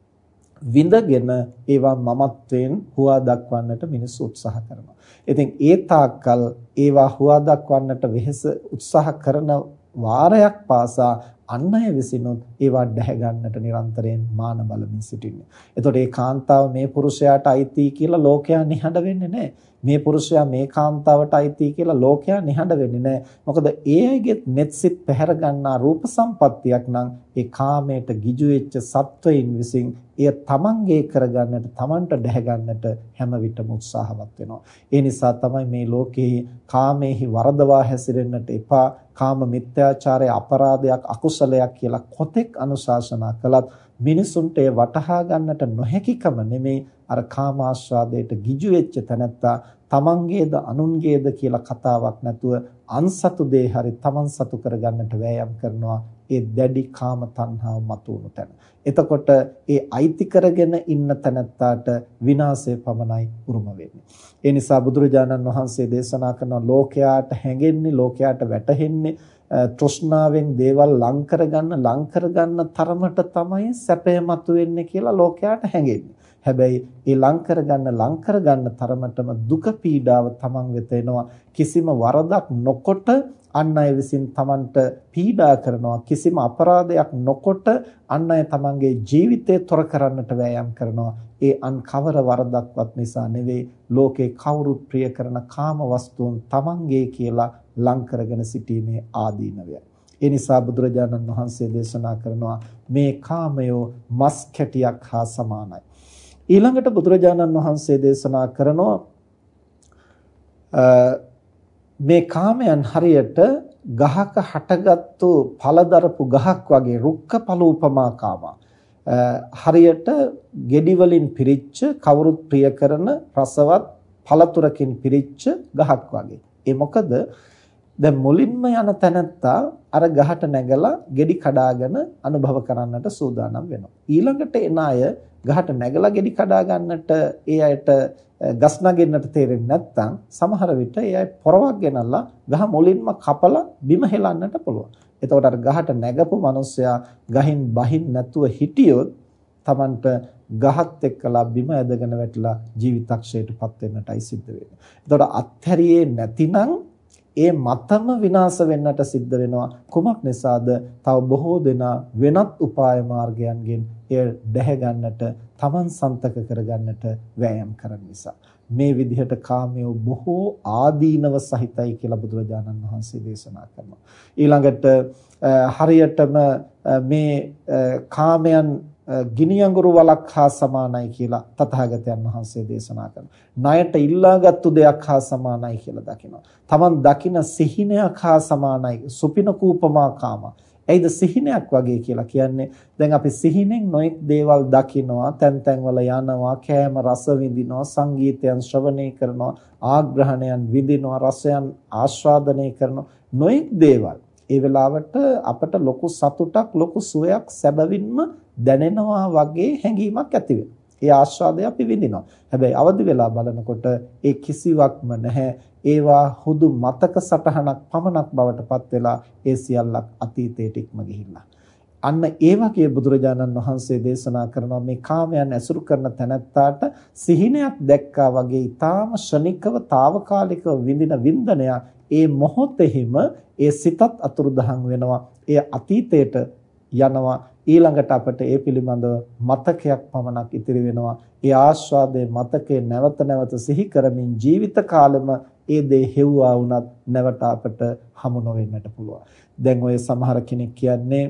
විඳගෙන ඒවා මමත්වයෙන් හුවා දක්වන්නට මිනිස්සු උත්සාහ කරනවා. ඉතින් ඒ තාක්කල් ඒවා හුවා දක්වන්නට වෙහෙස උත්සාහ කරන වාරයක් පාසා අන් අය විසිනුත් ඒවා දැහැ ගන්නට නිරන්තරයෙන් මාන බලමින් සිටින්නේ. එතකොට ඒ කාන්තාව මේ පුරුෂයාට අයිති කියලා ලෝකයා නිහඬ වෙන්නේ නැහැ. මේ පුරුෂයා මේ කාන්තාවට අයිති කියලා ලෝකයා නිහඬ වෙන්නේ නැහැ. මොකද ඒ අයගේ netsit පැහැර ගන්නා රූප සම්පත්තියක් නම් ඒ කාමයට ගිජු වෙච්ච සත්වයින් විසින් එය තමන්ගේ කරගන්නට, තමන්ට දැහැ ගන්නට හැම විටම උත්සාහවත් වෙනවා. ඒ නිසා තමයි මේ ලෝකේ කාමේහි වරදවා හැසිරෙන්නට එපා, කාම මිත්‍යාචාරය අපරාධයක්, අකුසලයක් කියලා කොතෙක් අනුශාසනා කළත් මිනිසුන්ට ඒ වටහා ගන්නට නොහැකිකම නෙමේ අර කාමාස්වාදයට ගිජු වෙච්ච තැනැත්තා තමන්ගේද අනුන්ගේද කියලා කතාවක් නැතුව අන්සතු දේ හරි තමන් සතු කරගන්නට වෑයම් කරනවා. ඒ දැඩි කාම තණ්හාව මතුවුණු තැන. එතකොට ඒ අයිති කරගෙන ඉන්න තැනැත්තාට විනාශය පමණයි උරුම වෙන්නේ. ඒ නිසා බුදුරජාණන් වහන්සේ දේශනා කරන ලෝකයාට හැඟෙන්නේ, ලෝකයාට වැටහෙන්නේ තෘෂ්ණාවෙන් දේවල් ලං කරගන්න ලං කරගන්න තරමට තමයි සැපය මතුවෙන්නේ කියලා ලෝකයාට හැඟෙන්නේ. හැබැයි ඒ ලං කරගන්න ලං කරගන්න තරමටම දුක පීඩාව තමන් වෙත එනවා. කිසිම වරදක් නොකොට අන් අය විසින් තමන්ට පීඩා කරනවා, කිසිම අපරාධයක් නොකොට අන් අය තමන්ගේ ජීවිතය තොර කරන්නට වෑයම් කරනවා. ඒ අන් කවර වරදක්වත් නිසා නෙවෙයි, ලෝකේ කවුරුත් ප්‍රිය කරන කාම වස්තුන් තමන්ගේ කියලා ලං කරගෙන සිටීමේ ආදීනවය. ඒ නිසා බුදුරජාණන් වහන්සේ දේශනා කරනවා මේ කාමයෝ මස් කැටියක් හා සමානයි. ඊළඟට බුදුරජාණන් වහන්සේ දේශනා කරනවා මේ කාමයන් හරියට ගහක හටගත්තු ඵලදරපු ගහක් වගේ රුක්ක පලූපමා කාමා. හරියට ගෙඩි වලින් පිරිච්ච කවුරුත් ප්‍රිය කරන රසවත් පළතුරකින් පිරිච්ච ගහක් වගේ. ඒ මොකද දැන් මුලින්ම යන තැනත්තා අර ගහට නැගලා ගෙඩි කඩාගෙන අනුභව කරන්නට සූදානම් වෙනවා. ඊළඟට එන අය ගහට නැගලා ගෙඩි කඩා ගන්නට ඒ අයට ගස් නගින්නට තේරෙන්නේ නැත්නම් සමහර විට ඒ අය පොරවක් ගෙනල්ලා ගහ මුලින්ම කපලා බිම හෙලන්නට පුළුවන්. එතකොට අර ගහට නැගපු මිනිස්සයා ගහින් බහින් නැතුව හිටියොත් Tamanට ගහත් එක්කලා බිම ඇදගෙන වැටිලා ජීවිතක්ෂයටපත් වෙන්නටයි සිද්ධ වෙන්නේ. එතකොට අත්හැරියේ නැතිනම් ඒ මතම විනාශ වෙන්නට සිද්ධ වෙනවා. කුමක් නිසාද? තව බොහෝ දෙනා වෙනත් උපාය මාර්ගයන්ගෙන් එය දැහැ ගන්නට, Taman සන්තක කරගන්නට වෑයම් කරන නිසා. මේ විදිහට කාමයේ බොහෝ ආදීනව සහිතයි කියලා බුදුරජාණන් වහන්සේ දේශනා කරනවා. ඊළඟට හරියටම මේ කාමයන් ගිනි අඟුරු වලක් හා සමානයි කියලා තථාගතයන් වහන්සේ දේශනා කරනවා. ණයට ඉල්ලාගත්තු දෙයක් හා සමානයි කියලා දකිනවා. Taman දකින සිහිනයක් හා සමානයි. සුපින කූපමා කාම. එයිද සිහිනයක් වගේ කියලා කියන්නේ දැන් අපි සිහිනෙන් නොඑක් දේවල් දකිනවා, තැන් තැන් වල යනවා, කෑම රස විඳිනවා, සංගීතයන් ශ්‍රවණය කරනවා, ආග්‍රහණයන් විඳිනවා, රසයන් ආස්වාදනය කරනවා, නොඑක් දේවල්. ඒ වෙලාවට අපට ලොකු සතුටක්, ලොකු සුවයක් සැබවින්ම දැනෙනවා වගේ හැඟීමක් ඇති වෙනවා. ඒ ආස්වාදය අපි විඳිනවා. හැබැයි අවදි වෙලා බලනකොට ඒ කිසිවක්ම නැහැ. ඒවා හුදු මතක සටහනක් පමණක් බවට පත් වෙලා ඒ සියල්ලක් අතීතයට ඉක්ම ගිහිල්ලා. අන්න ඒ වගේ බුදුරජාණන් වහන්සේ දේශනා කරනවා මේ කාමයන් ඇසුරු කරන තැනැත්තාට සිහිනයක් දැක්කා වගේ ඊටාම ශනිකව తాවකාලිකව විඳින වින්දනය ඒ මොහොතෙහිම ඒ සිතත් අතුරුදහන් වෙනවා. ඒ අතීතයට යනවා. ඊළඟට අපට ඒ පිළිබඳව මතකයක් පමණක් ඉතිරි වෙනවා. ඒ ආස්වාදයේ මතකේ නැවත නැවත සිහි කරමින් ජීවිත කාලෙම ඒ දේ හෙව්වා වුණත් නැවත අපට හමු නොවෙන්නට පුළුවන්. දැන් ඔය සමහර කෙනෙක් කියන්නේ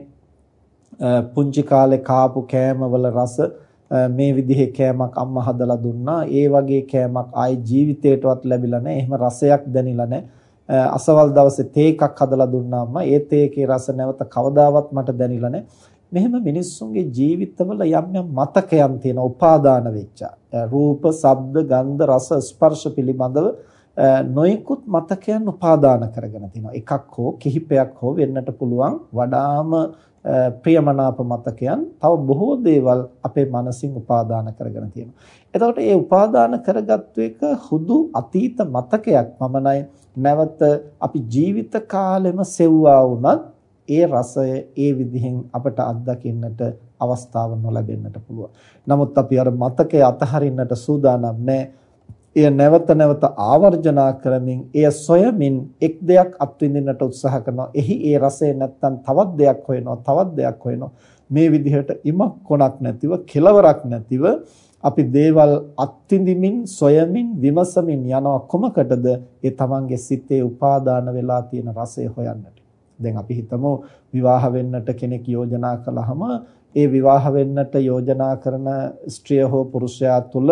පුංචි කාලේ කාපු කෑමවල රස මේ විදිහේ කෑමක් අම්මා හදලා දුන්නා. ඒ වගේ කෑමක් ආයි ජීවිතේටවත් ලැබිලා නැහැ. එහෙම රසයක් දැනිලා නැහැ. අසවල් දවසේ තේ එකක් හදලා දුන්නා අම්මා. ඒ තේ එකේ රස නැවත කවදාවත් මට දැනිලා නැහැ. මෙහෙම මිනිස්සුන්ගේ ජීවිතවල යම් යම් මතකයන් තියෙන උපාදාන වෙච්ච රූප, ශබ්ද, ගන්ධ, රස, ස්පර්ශ පිළිබඳව නොයෙකුත් මතකයන් උපාදාන කරගෙන තිනවා. එකක් හෝ කිහිපයක් හෝ වෙන්නට පුළුවන්. වඩාම ප්‍රියමනාප මතකයන් තව බොහෝ දේවල් අපේ මනසින් උපාදාන කරගෙන තියෙනවා. එතකොට මේ උපාදාන කරගත්තු එක හුදු අතීත මතකයක් පමණයි. නැවත අපි ජීවිත කාලෙම සෙව්වා වුණත් ඒ රසය ඒ විදිහෙන් අපට අත්දකින්නට අවස්ථාව නොලැබෙන්නට පුළුවන්. නමුත් අපි අර මතකයේ අතහරින්නට සූදානම් නැහැ. එය නැවත නැවත ආවර්ජනා කරමින් එය සොයමින් එක් දෙයක් අත්විඳින්නට උත්සාහ කරනවා. එහි ඒ රසය නැත්තම් තවත් දෙයක් හොයනවා, තවත් දෙයක් හොයනවා. මේ විදිහට ඉමක් කොනක් නැතිව, කෙලවරක් නැතිව අපි දේවල් අත්විඳිමින්, සොයමින්, විමසමින් යනවා. කොමකටද? ඒ තමන්ගේ සිතේ උපාදාන වෙලා තියෙන රසය හොයන්නට. දැන් අපි හිතමු විවාහ වෙන්නට කෙනෙක් යෝජනා කළාම ඒ විවාහ වෙන්නට යෝජනා කරන ස්ත්‍රිය හෝ පුරුෂයා තුල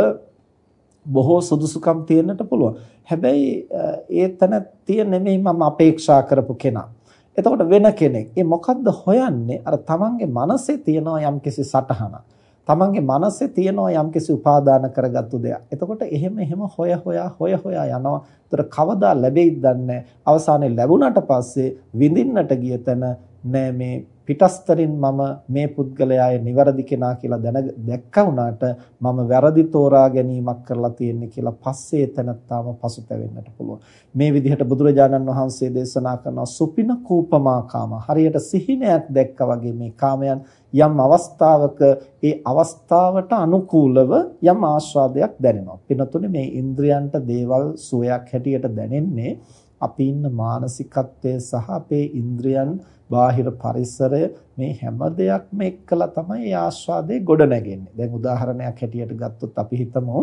බොහෝ සුදුසුකම් තියෙන්නට පුළුවන්. හැබැයි ඒ තැනත්තිය නෙමෙයි මම අපේක්ෂා කරපු කෙනා. එතකොට වෙන කෙනෙක්. ඒ මොකද්ද හොයන්නේ? අර තමන්ගේ මනසේ තියෙනවා යම්කිසි සටහනක්. තමන්ගේ මනසේ තියෙනවා යම්කිසි උපාදාන කරගත්තු දෙයක්. එතකොට එහෙම එහෙම හොය හොයා හොය හොයා යනවා. ඒතර කවදා ලැබෙයිද දන්නේ. අවසානයේ ලැබුණාට පස්සේ විඳින්නට ගිය තැන නෑ මේ පිටස්තරින් මම මේ පුද්ගලයාය නිවැරදි කෙනා කියලා දැන දැක්කා වුණාට මම වැරදි තෝරා ගැනීමක් කරලා තියෙන්නේ කියලා පස්සේ එතනත්තාම පසුතැවෙන්නට පුළුවන්. මේ විදිහට බුදුරජාණන් වහන්සේ දේශනා කරන සුපින කූපමා කාම හරියට සිහිනයක් දැක්කා වගේ මේ කාමයන් යම් අවස්ථාවක ඒ අවස්ථාවට අනුකූලව යම් ආස්වාදයක් දැනෙනවා. පිනතුනේ මේ ඉන්ද්‍රයන්ට දේවල් සුවයක් හැටියට දැනෙන්නේ අපි ඉන්න මානසිකත්වය සහ අපේ ඉන්ද්‍රයන් බාහිර පරිසරය මේ හැම දෙයක්ම එක්කලා තමයි ඒ ආස්වාදේ ගොඩ නැගෙන්නේ. දැන් උදාහරණයක් හැටියට ගත්තොත් අපි හිතමු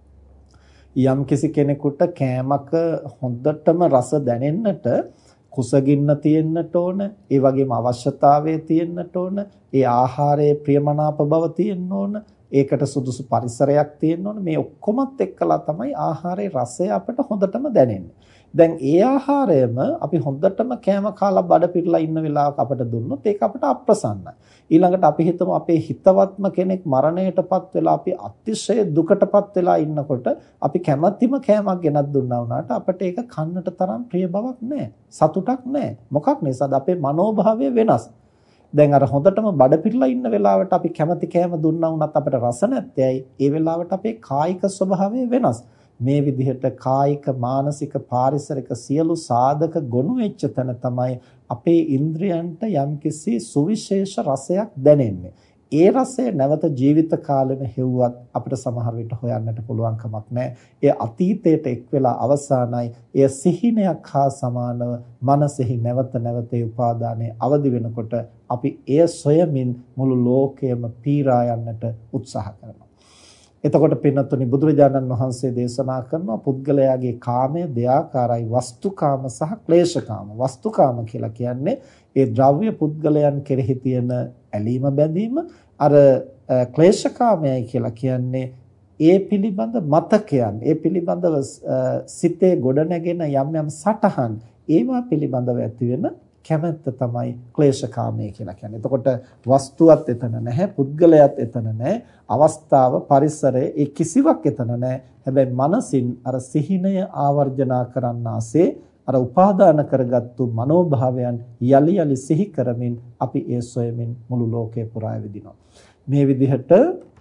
යම් කිසි කෙනෙකුට කෑමක හොඳටම රස දැනෙන්නට කුසගින්න තියෙන්නට ඕන, ඒ වගේම අවශ්‍යතාවය තියෙන්නට ඕන, ඒ ආහාරයේ ප්‍රියමනාප බව තියෙන්න ඕන, ඒකට සුදුසු පරිසරයක් තියෙන්න ඕනේ. මේ ඔක්කොමත් එක්කලා තමයි ආහාරයේ රසය අපිට හොඳටම දැනෙන්නේ. දැන් ඒ ආහාරයම අපි හොඳටම කෑම කාලා බඩ පිරලා ඉන්න වෙලාවක අපිට දුන්නොත් ඒක අපිට අප්‍රසන්නයි. ඊළඟට අපි හිතමු අපේ හිතවත්ම කෙනෙක් මරණයටපත් වෙලා අපි අතිශය දුකටපත් වෙලා ඉන්නකොට අපි කැමැතිම කෑමක් ගෙනත් දුන්නා වුණාට අපිට ඒක කන්නට තරම් ප්‍රිය බවක් නැහැ. සතුටක් නැහැ. මොකක් නිසාද? අපේ මනෝභාවය වෙනස්. දැන් අර හොඳටම බඩ පිරලා ඉන්න වෙලාවට අපි කැමැති කෑම දුන්නා වුණත් අපිට රස නැත්තේයි. ඒ වෙලාවට අපේ කායික ස්වභාවය වෙනස්. මේ විදිහට කායික මානසික පාරිසරික සියලු සාධක ගොනු වෙච්ච තැන තමයි අපේ ඉන්ද්‍රයන්ට යම්කිසි සුවිශේෂ රසයක් දැනෙන්නේ. ඒ රසය නැවත ජීවිත කාලෙම හෙව්වත් අපිට සමහර විට හොයන්නට පුළුවන් කමක් නැහැ. ඒ අතීතයට එක් වෙලා අවසానයි. එය සිහිනයක් හා සමානව මනසෙහි නැවත නැවත උපාදානයේ අවදි වෙනකොට අපි එය සොයමින් මුළු ලෝකයම පීරා යන්නට උත්සාහ කරනවා. එතකොට පින්නතුනි බුදුරජාණන් වහන්සේ දේශනා කරනවා පුද්ගලයාගේ කාමය දෙආකාරයි වස්තුකාම සහ ක්ලේශකාම. වස්තුකාම කියලා කියන්නේ ඒ ද්‍රව්‍ය පුද්ගලයන් කෙරෙහි තියෙන ඇලීම බැඳීම. අර ක්ලේශකාමයයි කියලා කියන්නේ ඒ පිළිබඳ මතකයන්, ඒ පිළිබඳව සිතේ ගොඩනැගෙන යම් යම් සටහන්, ඒවා පිළිබඳව ඇති වෙන කැමැත්ත තමයි ක්ලේශකාමය කියලා කියන්නේ. එතකොට වස්තුවත් එතන නැහැ, පුද්ගලයාත් එතන නැහැ, අවස්ථාව, පරිසරය ඒ කිසිවක් එතන නැහැ. හැබැයි මනසින් අර සිහිනය ආවර්ජනා කරන්නාසේ අර උපාදාන කරගත්තු මනෝභාවයන් යලි යලි සිහි කරමින් අපි ඒ සොයමින් මුළු ලෝකේ පුරා විදිනවා. මේ විදිහට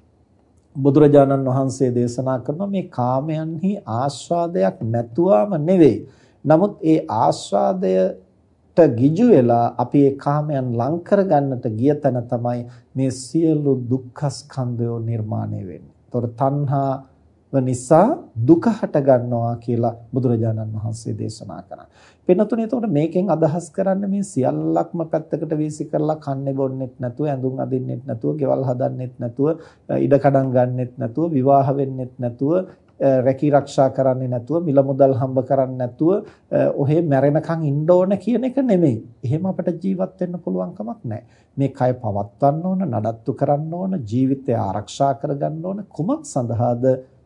බුදුරජාණන් වහන්සේ දේශනා කරන මේ කාමයන්හි ආස්වාදයක් නැතුවම නෙවෙයි. නමුත් ඒ ආස්වාදය ගිජු වෙලා අපි ඒ කාමයන් ලං කරගන්නට ගිය තැන තමයි මේ සියලු දුක්ඛ ස්කන්ධය නිර්මාණය වෙන්නේ. ඒතකොට තණ්හාව නිසා දුක හට ගන්නවා කියලා බුදුරජාණන් වහන්සේ දේශනා කරා. වෙනතුනේ එතකොට මේකෙන් අදහස් කරන්නේ මේ සියල්ලක්ම පැත්තකට වීසි කරලා කන්නේ බොන්නෙත් නැතුව, ඇඳුම් අදින්නෙත් නැතුව, ගෙවල් හදන්නෙත් නැතුව, ඉඩකඩම් ගන්නෙත් නැතුව, විවාහ වෙන්නෙත් නැතුව, රැකී ආරක්ෂා කරන්නේ නැතුව, මිල මුදල් හම්බ කරන්නේ නැතුව ඔහේ මැරෙනකන් ඉන්න ඕන කියන එක නෙමෙයි. එහෙම අපිට ජීවත් වෙන්න පුළුවන් කමක් නැහැ. මේ කය පවත්වන්න ඕන, නඩත්තු කරන්න ඕන, ජීවිතය ආරක්ෂා කරගන්න ඕන. කුමක් සඳහාද?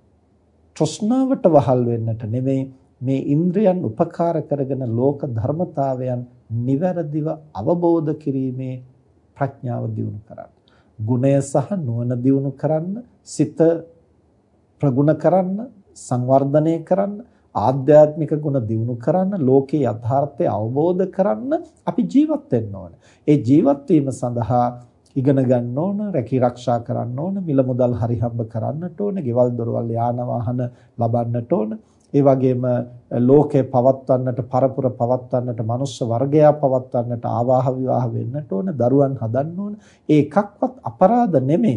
තෘෂ්ණාවට වහල් වෙන්නට නෙමෙයි. මේ ඉන්ද්‍රයන් උපකාර කරගෙන ලෝක ධර්මතාවයන් නිවැරදිව අවබෝධ කිරීමේ ප්‍රඥාව දියුණු කරන්න. ගුණය සහ නුවණ දියුණු කරන්න, සිත ප්‍රගුණ කරන්න, සංවර්ධනය කරන්න, ආධ්‍යාත්මික ගුණ දියුණු කරන්න, ලෝකේ යථාර්ථය අවබෝධ කරන්න අපි ජීවත් වෙන්න ඕන. ඒ ජීවත් වීම සඳහා ඉගෙන ගන්න ඕන, රැකී ආරක්ෂා කරන්න ඕන, මිල මුදල් හරි හම්බ කරන්නට ඕන, ගෙවල් දොරවල් යාන වාහන ලබන්නට ඕන. ඒ වගේම ලෝකේ පවත්වන්නට, පරපුර පවත්වන්නට, මනුෂ්‍ය වර්ගයා පවත්වන්නට, ආවාහ විවාහ වෙන්නට ඕන, දරුවන් හදන්න ඕන. ඒ එකක්වත් අපරාධ නෙමෙයි.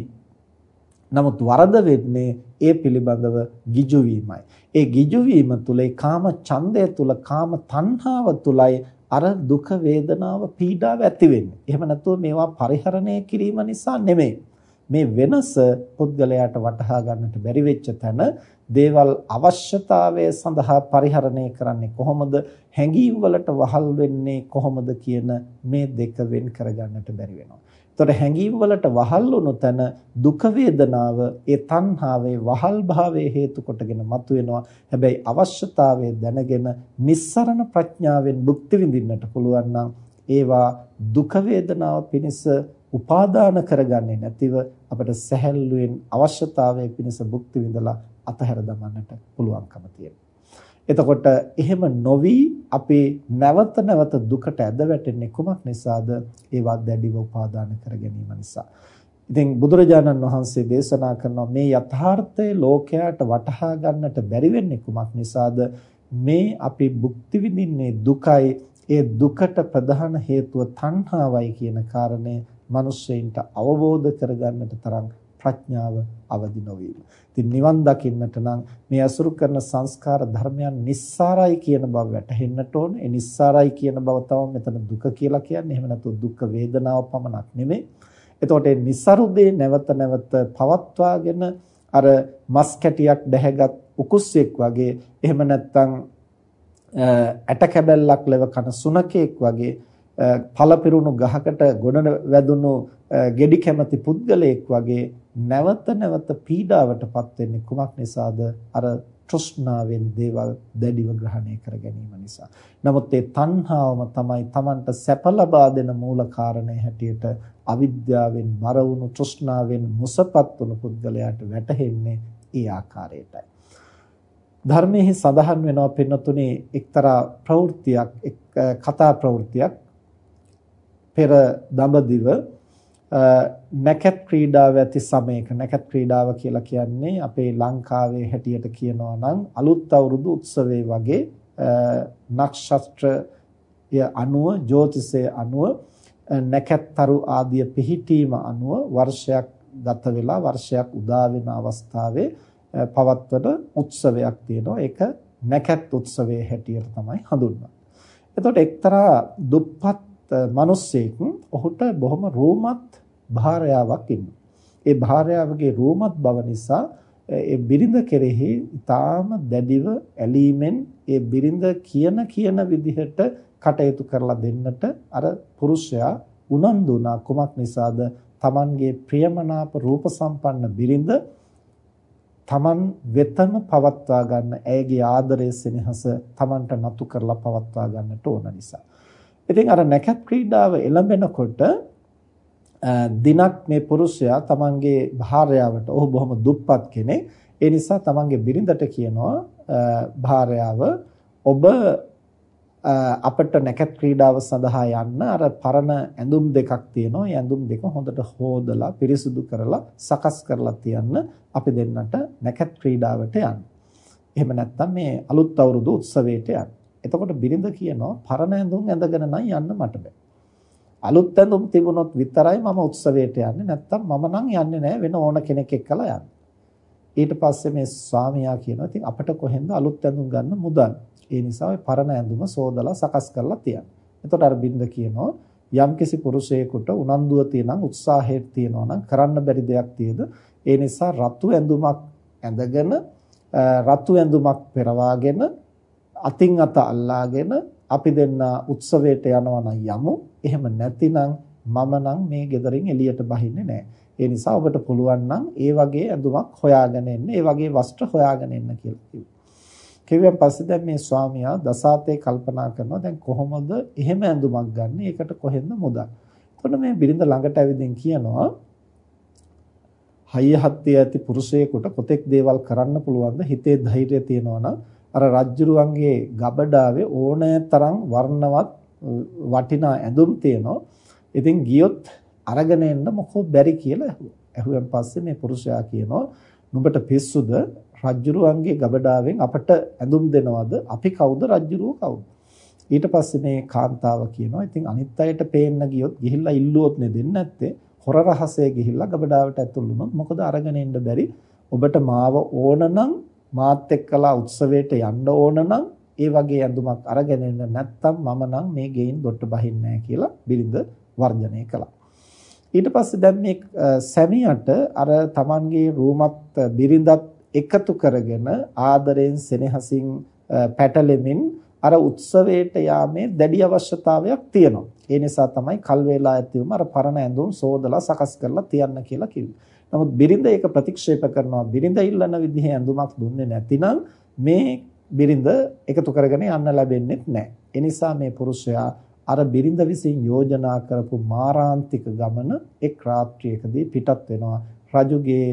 නමුත් වරද වෙන්නේ ඒ පිළිබඳව ගිජු වීමයි. ඒ ගිජු වීම තුල, ඒ කාම ඡන්දය තුල, කාම තණ්හාව තුලයි අර දුක වේදනාව පීඩාව ඇති වෙන්නේ. එහෙම නැතුව මේවා පරිහරණය කිරීම නිසා නෙමෙයි. මේ වෙනස පුද්ගලයාට වටහා ගන්නට බැරි වෙච්ච තැන දේවල් අවශ්‍යතාවය සඳහා පරිහරණය කරන්නේ කොහොමද, හැඟීම් වලට වහල් වෙන්නේ කොහොමද කියන මේ දෙක වෙන් කරගන්නට බැරි වෙනවා. ඒතර හැඟීම් වලට වහල් වුණු තැන දුක වේදනාව ඒ තණ්හාවේ වහල් භාවයේ හේතු කොටගෙන මතුවෙනවා. හැබැයි අවශ්‍යතාවය දැනගෙන නිස්සරණ ප්‍රඥාවෙන් භුක්ති විඳින්නට පුළුවන් නම් ඒවා දුක වේදනාව පිණිස උපාදාන කරගන්නේ නැතිව අපිට සැහැල්ලුවෙන් අවශ්‍යතාවයේ පිණිස භුක්ති විඳලා අතහැර දමන්නට පුළුවන්කම තියෙනවා. එතකොට එහෙම නොවි අපි නැවත නැවත දුකට ඇද වැටෙන්නේ කුමක් නිසාද? ඒවා දැඩිව උපාදාන කර ගැනීම නිසා. ඉතින් බුදුරජාණන් වහන්සේ දේශනා කරන මේ යථාර්ථයේ ලෝකයට වටහා ගන්නට බැරි වෙන්නේ කුමක් නිසාද? මේ අපි භුක්ති විඳින්නේ දුකයි. ඒ දුකට ප්‍රධාන හේතුව තණ්හාවයි කියන කාරණය මිනිස්සෙයින්ට අවබෝධ කරගන්නට තරම් ප්‍රඥාව අවදි නොවීම. ඉතින් නිවන් දකින්නට නම් මේ අසුරු කරන සංස්කාර ධර්මයන් නිස්සාරයි කියන බව වැටහෙන්නට ඕන. ඒ නිස්සාරයි කියන බව තමයි මෙතන දුක කියලා කියන්නේ. එහෙම නැතු දුක් වේදනාව පමණක් නෙමෙයි. එතකොට මේ නිසරුදේ නැවත නැවත පවත්වාගෙන අර මස් කැටියක් දැහැගත් උකුස්සෙක් වගේ, එහෙම නැත්නම් ඇට කැබැල්ලක් ලෙව කන සුනකෙක් වගේ පළපිරුණු ගහකට ගොඩ වැදුණු ගෙඩි කැමති පුද්ගලයෙක් වගේ නැවත නැවත පීඩාවටපත් වෙන්නේ කුමක් නිසාද? අර තෘෂ්ණාවෙන් දේවල් දැඩිව ග්‍රහණය කර ගැනීම නිසා. නමුත් ඒ තණ්හාවම තමයි Tamanට සැප ලබා දෙන මූල කාරණේ හැටියට අවිද්‍යාවෙන් බර වුණු තෘෂ්ණාවෙන් මුසපත් වුණු පුද්ගලයාට වැටහෙන්නේ ඒ ආකාරයටයි. ධර්මයේ සඳහන් වෙනවා පින්නතුනේ එක්තරා ප්‍රවෘත්තියක් එක් කතා ප්‍රවෘත්තියක් පෙර දඹදිව නැකත් ක්‍රීඩාව ඇති සමයක නැකත් ක්‍රීඩාව කියලා කියන්නේ අපේ ලංකාවේ හැටියට කියනවා නම් අලුත් අවුරුදු උත්සවයේ වගේ නක්ෂත්‍රය අනුව ජ්‍යොතිෂය අනුව නැකත්තරු ආදිය පිහිටීම අනුව වර්ෂයක් ගත වෙලා වර්ෂයක් උදා වෙන අවස්ථාවේ පවත්වන උත්සවයක් තියෙනවා. ඒක නැකත් උත්සවයේ හැටියට තමයි හඳුන්වන්නේ. එතකොට එක්තරා දුප්පත් මිනිසෙක් ඔහුට බොහොම රෝමත් භාර්යාවක් ඉන්නවා. ඒ භාර්යාවගේ රෝමත් බව නිසා ඒ බිරිඳ කෙරෙහි ඊටාම දැඩිව ඇලීමෙන් ඒ බිරිඳ කියන කියන විදිහට කටයුතු කරලා දෙන්නට අර පුරුෂයා උනන්දු වුණා. කුමක් නිසාද? Tamanගේ ප්‍රියමනාප රූප සම්පන්න බිරිඳ Taman වෙතම පවත්වා ගන්න ඇයගේ ආදරය සෙනෙහස Tamanට නතු කරලා පවත්වා ගන්නට ඕන නිසා. ඉතින් අර නැකත් ක්‍රීඩාව එළඹෙනකොට දිනක් මේ පුරුෂයා තමන්ගේ භාර්යාවට ඔහු බොහොම දුප්පත් කෙනෙක් ඒ නිසා තමන්ගේ බිරිඳට කියනවා භාර්යාව ඔබ අපට නැකත් ක්‍රීඩාව සඳහා යන්න අර පරණ ඇඳුම් දෙකක් තියෙනවා. ඒ ඇඳුම් දෙක හොඳට හොදලා පිරිසිදු කරලා සකස් කරලා තියන්න අපි දෙන්නට නැකත් ක්‍රීඩාවට යන්න. එහෙම නැත්නම් මේ අලුත් අවුරුදු උත්සවයට යන්න. එතකොට බිරිඳ කියනවා පරණ ඇඳුම් ඇඳගෙන නම් යන්න මට බෑ. අලුත් ඇඳුම් තිබුණොත් විතරයි මම උත්සවයට යන්නේ. නැත්තම් මම නම් යන්නේ නැහැ වෙන ඕන කෙනෙක් එක්කලා යන්න. ඊට පස්සේ මේ ස්වාමියා කියනවා ඉතින් අපිට කොහෙන්ද අලුත් ඇඳුම් ගන්න මුදල්? ඒ නිසා ඔය පරණ ඇඳුම සෝදලා සකස් කරලා තියන්න. එතකොට අර බිරිඳ කියනවා යම්කිසි පුරුෂයෙකුට උනන්දුව තියෙනම් උත්සාහයක් තියෙනවා නම් කරන්න බැරි දෙයක් තියෙද? ඒ නිසා රතු ඇඳුමක් ඇඳගෙන රතු ඇඳුමක් පෙරවාගෙන අතින් අත අල්ලාගෙන අපි දෙන්න උත්සවයට යනවා නම් යමු. එහෙම නැතිනම් මම නම් මේ ගෙදරින් එළියට බහින්නේ නැහැ. ඒ නිසා ඔබට පුළුවන් නම් ඒ වගේ ඇඳුමක් හොයාගෙන එන්න, ඒ වගේ වස්ත්‍ර හොයාගෙන එන්න කියලා කිව්වා. කිව්වන් පස්සේ දැන් මේ ස්වාමියා දසාතේ කල්පනා කරනවා දැන් කොහොමද එහෙම ඇඳුමක් ගන්න? ඒකට කොහෙන්ද මුදල්? එතකොට මේ බිරිඳ ළඟට ඇවිදින් කියනවා හයිය හත්තිය ඇති පුරුෂයෙකුට කොතෙක් දේවල් කරන්න පුළුවන්ද? හිතේ ධෛර්යය තියෙනවා නම් අර රජ්ජුරුවන්ගේ ගබඩාවේ ඕනෑ තරම් වර්ණවත් වටිනා ඇඳුම් තියෙනවා. ඉතින් ගියොත් අරගෙන එන්න මොකෝ බැරි කියලා ඇහුවා. ඇහුවෙන් පස්සේ මේ පුරුෂයා කියනවා නුඹට පිස්සුද? රජ්ජුරුවන්ගේ ගබඩාවෙන් අපට ඇඳුම් දෙනවද? අපි කවුද? රජ්ජුරුව කවුද? ඊට පස්සේ මේ කාන්තාව කියනවා ඉතින් අනිත් අයට පේන්න ගියොත් ගිහිල්ලා ඉල්ලුවොත් නේ දෙන්නේ නැත්තේ. හොර රහසේ ගිහිල්ලා ගබඩාවට ඇතුළු වුණොත් මොකද අරගෙන එන්න බැරි? ඔබට මාව ඕන නම් මාත් එක්කලා උත්සවයට යන්න ඕන නම් ඒ වගේ ඇඳුමක් අරගෙන එන්න නැත්තම් මම නම් මේ ගෙයින් දොට්ට බහින්නේ නැහැ කියලා බිරිඳ වර්ජනය කළා. ඊට පස්සේ දැන් මේ සැමියාට අර Tamanගේ රූමත් බිරිඳත් එකතු කරගෙන ආදරයෙන් සෙනෙහසින් පැටලෙමින් අර උත්සවයට යාමේ දැඩි අවශ්‍යතාවයක් තියෙනවා. ඒ නිසා තමයි කල් වේලා ඇතිවම අර පරණ ඇඳුම් සෝදලා සකස් කරලා තියන්න කියලා කිව්වේ. නමුත් බිරිඳ ඒක ප්‍රතික්ෂේප කරනවා. බිරිඳ ඉල්ලන විදිහේ ඇඳුමක් දුන්නේ නැතිනම් මේ බිරිඳ එකතු කරගෙන යන්න ලැබෙන්නේ නැහැ. ඒ නිසා මේ පුරුෂයා අර බිරිඳ විසින් යෝජනා කරපු මාරාන්තික ගමන එක් රාත්‍රියකදී පිටත් වෙනවා. රජුගේ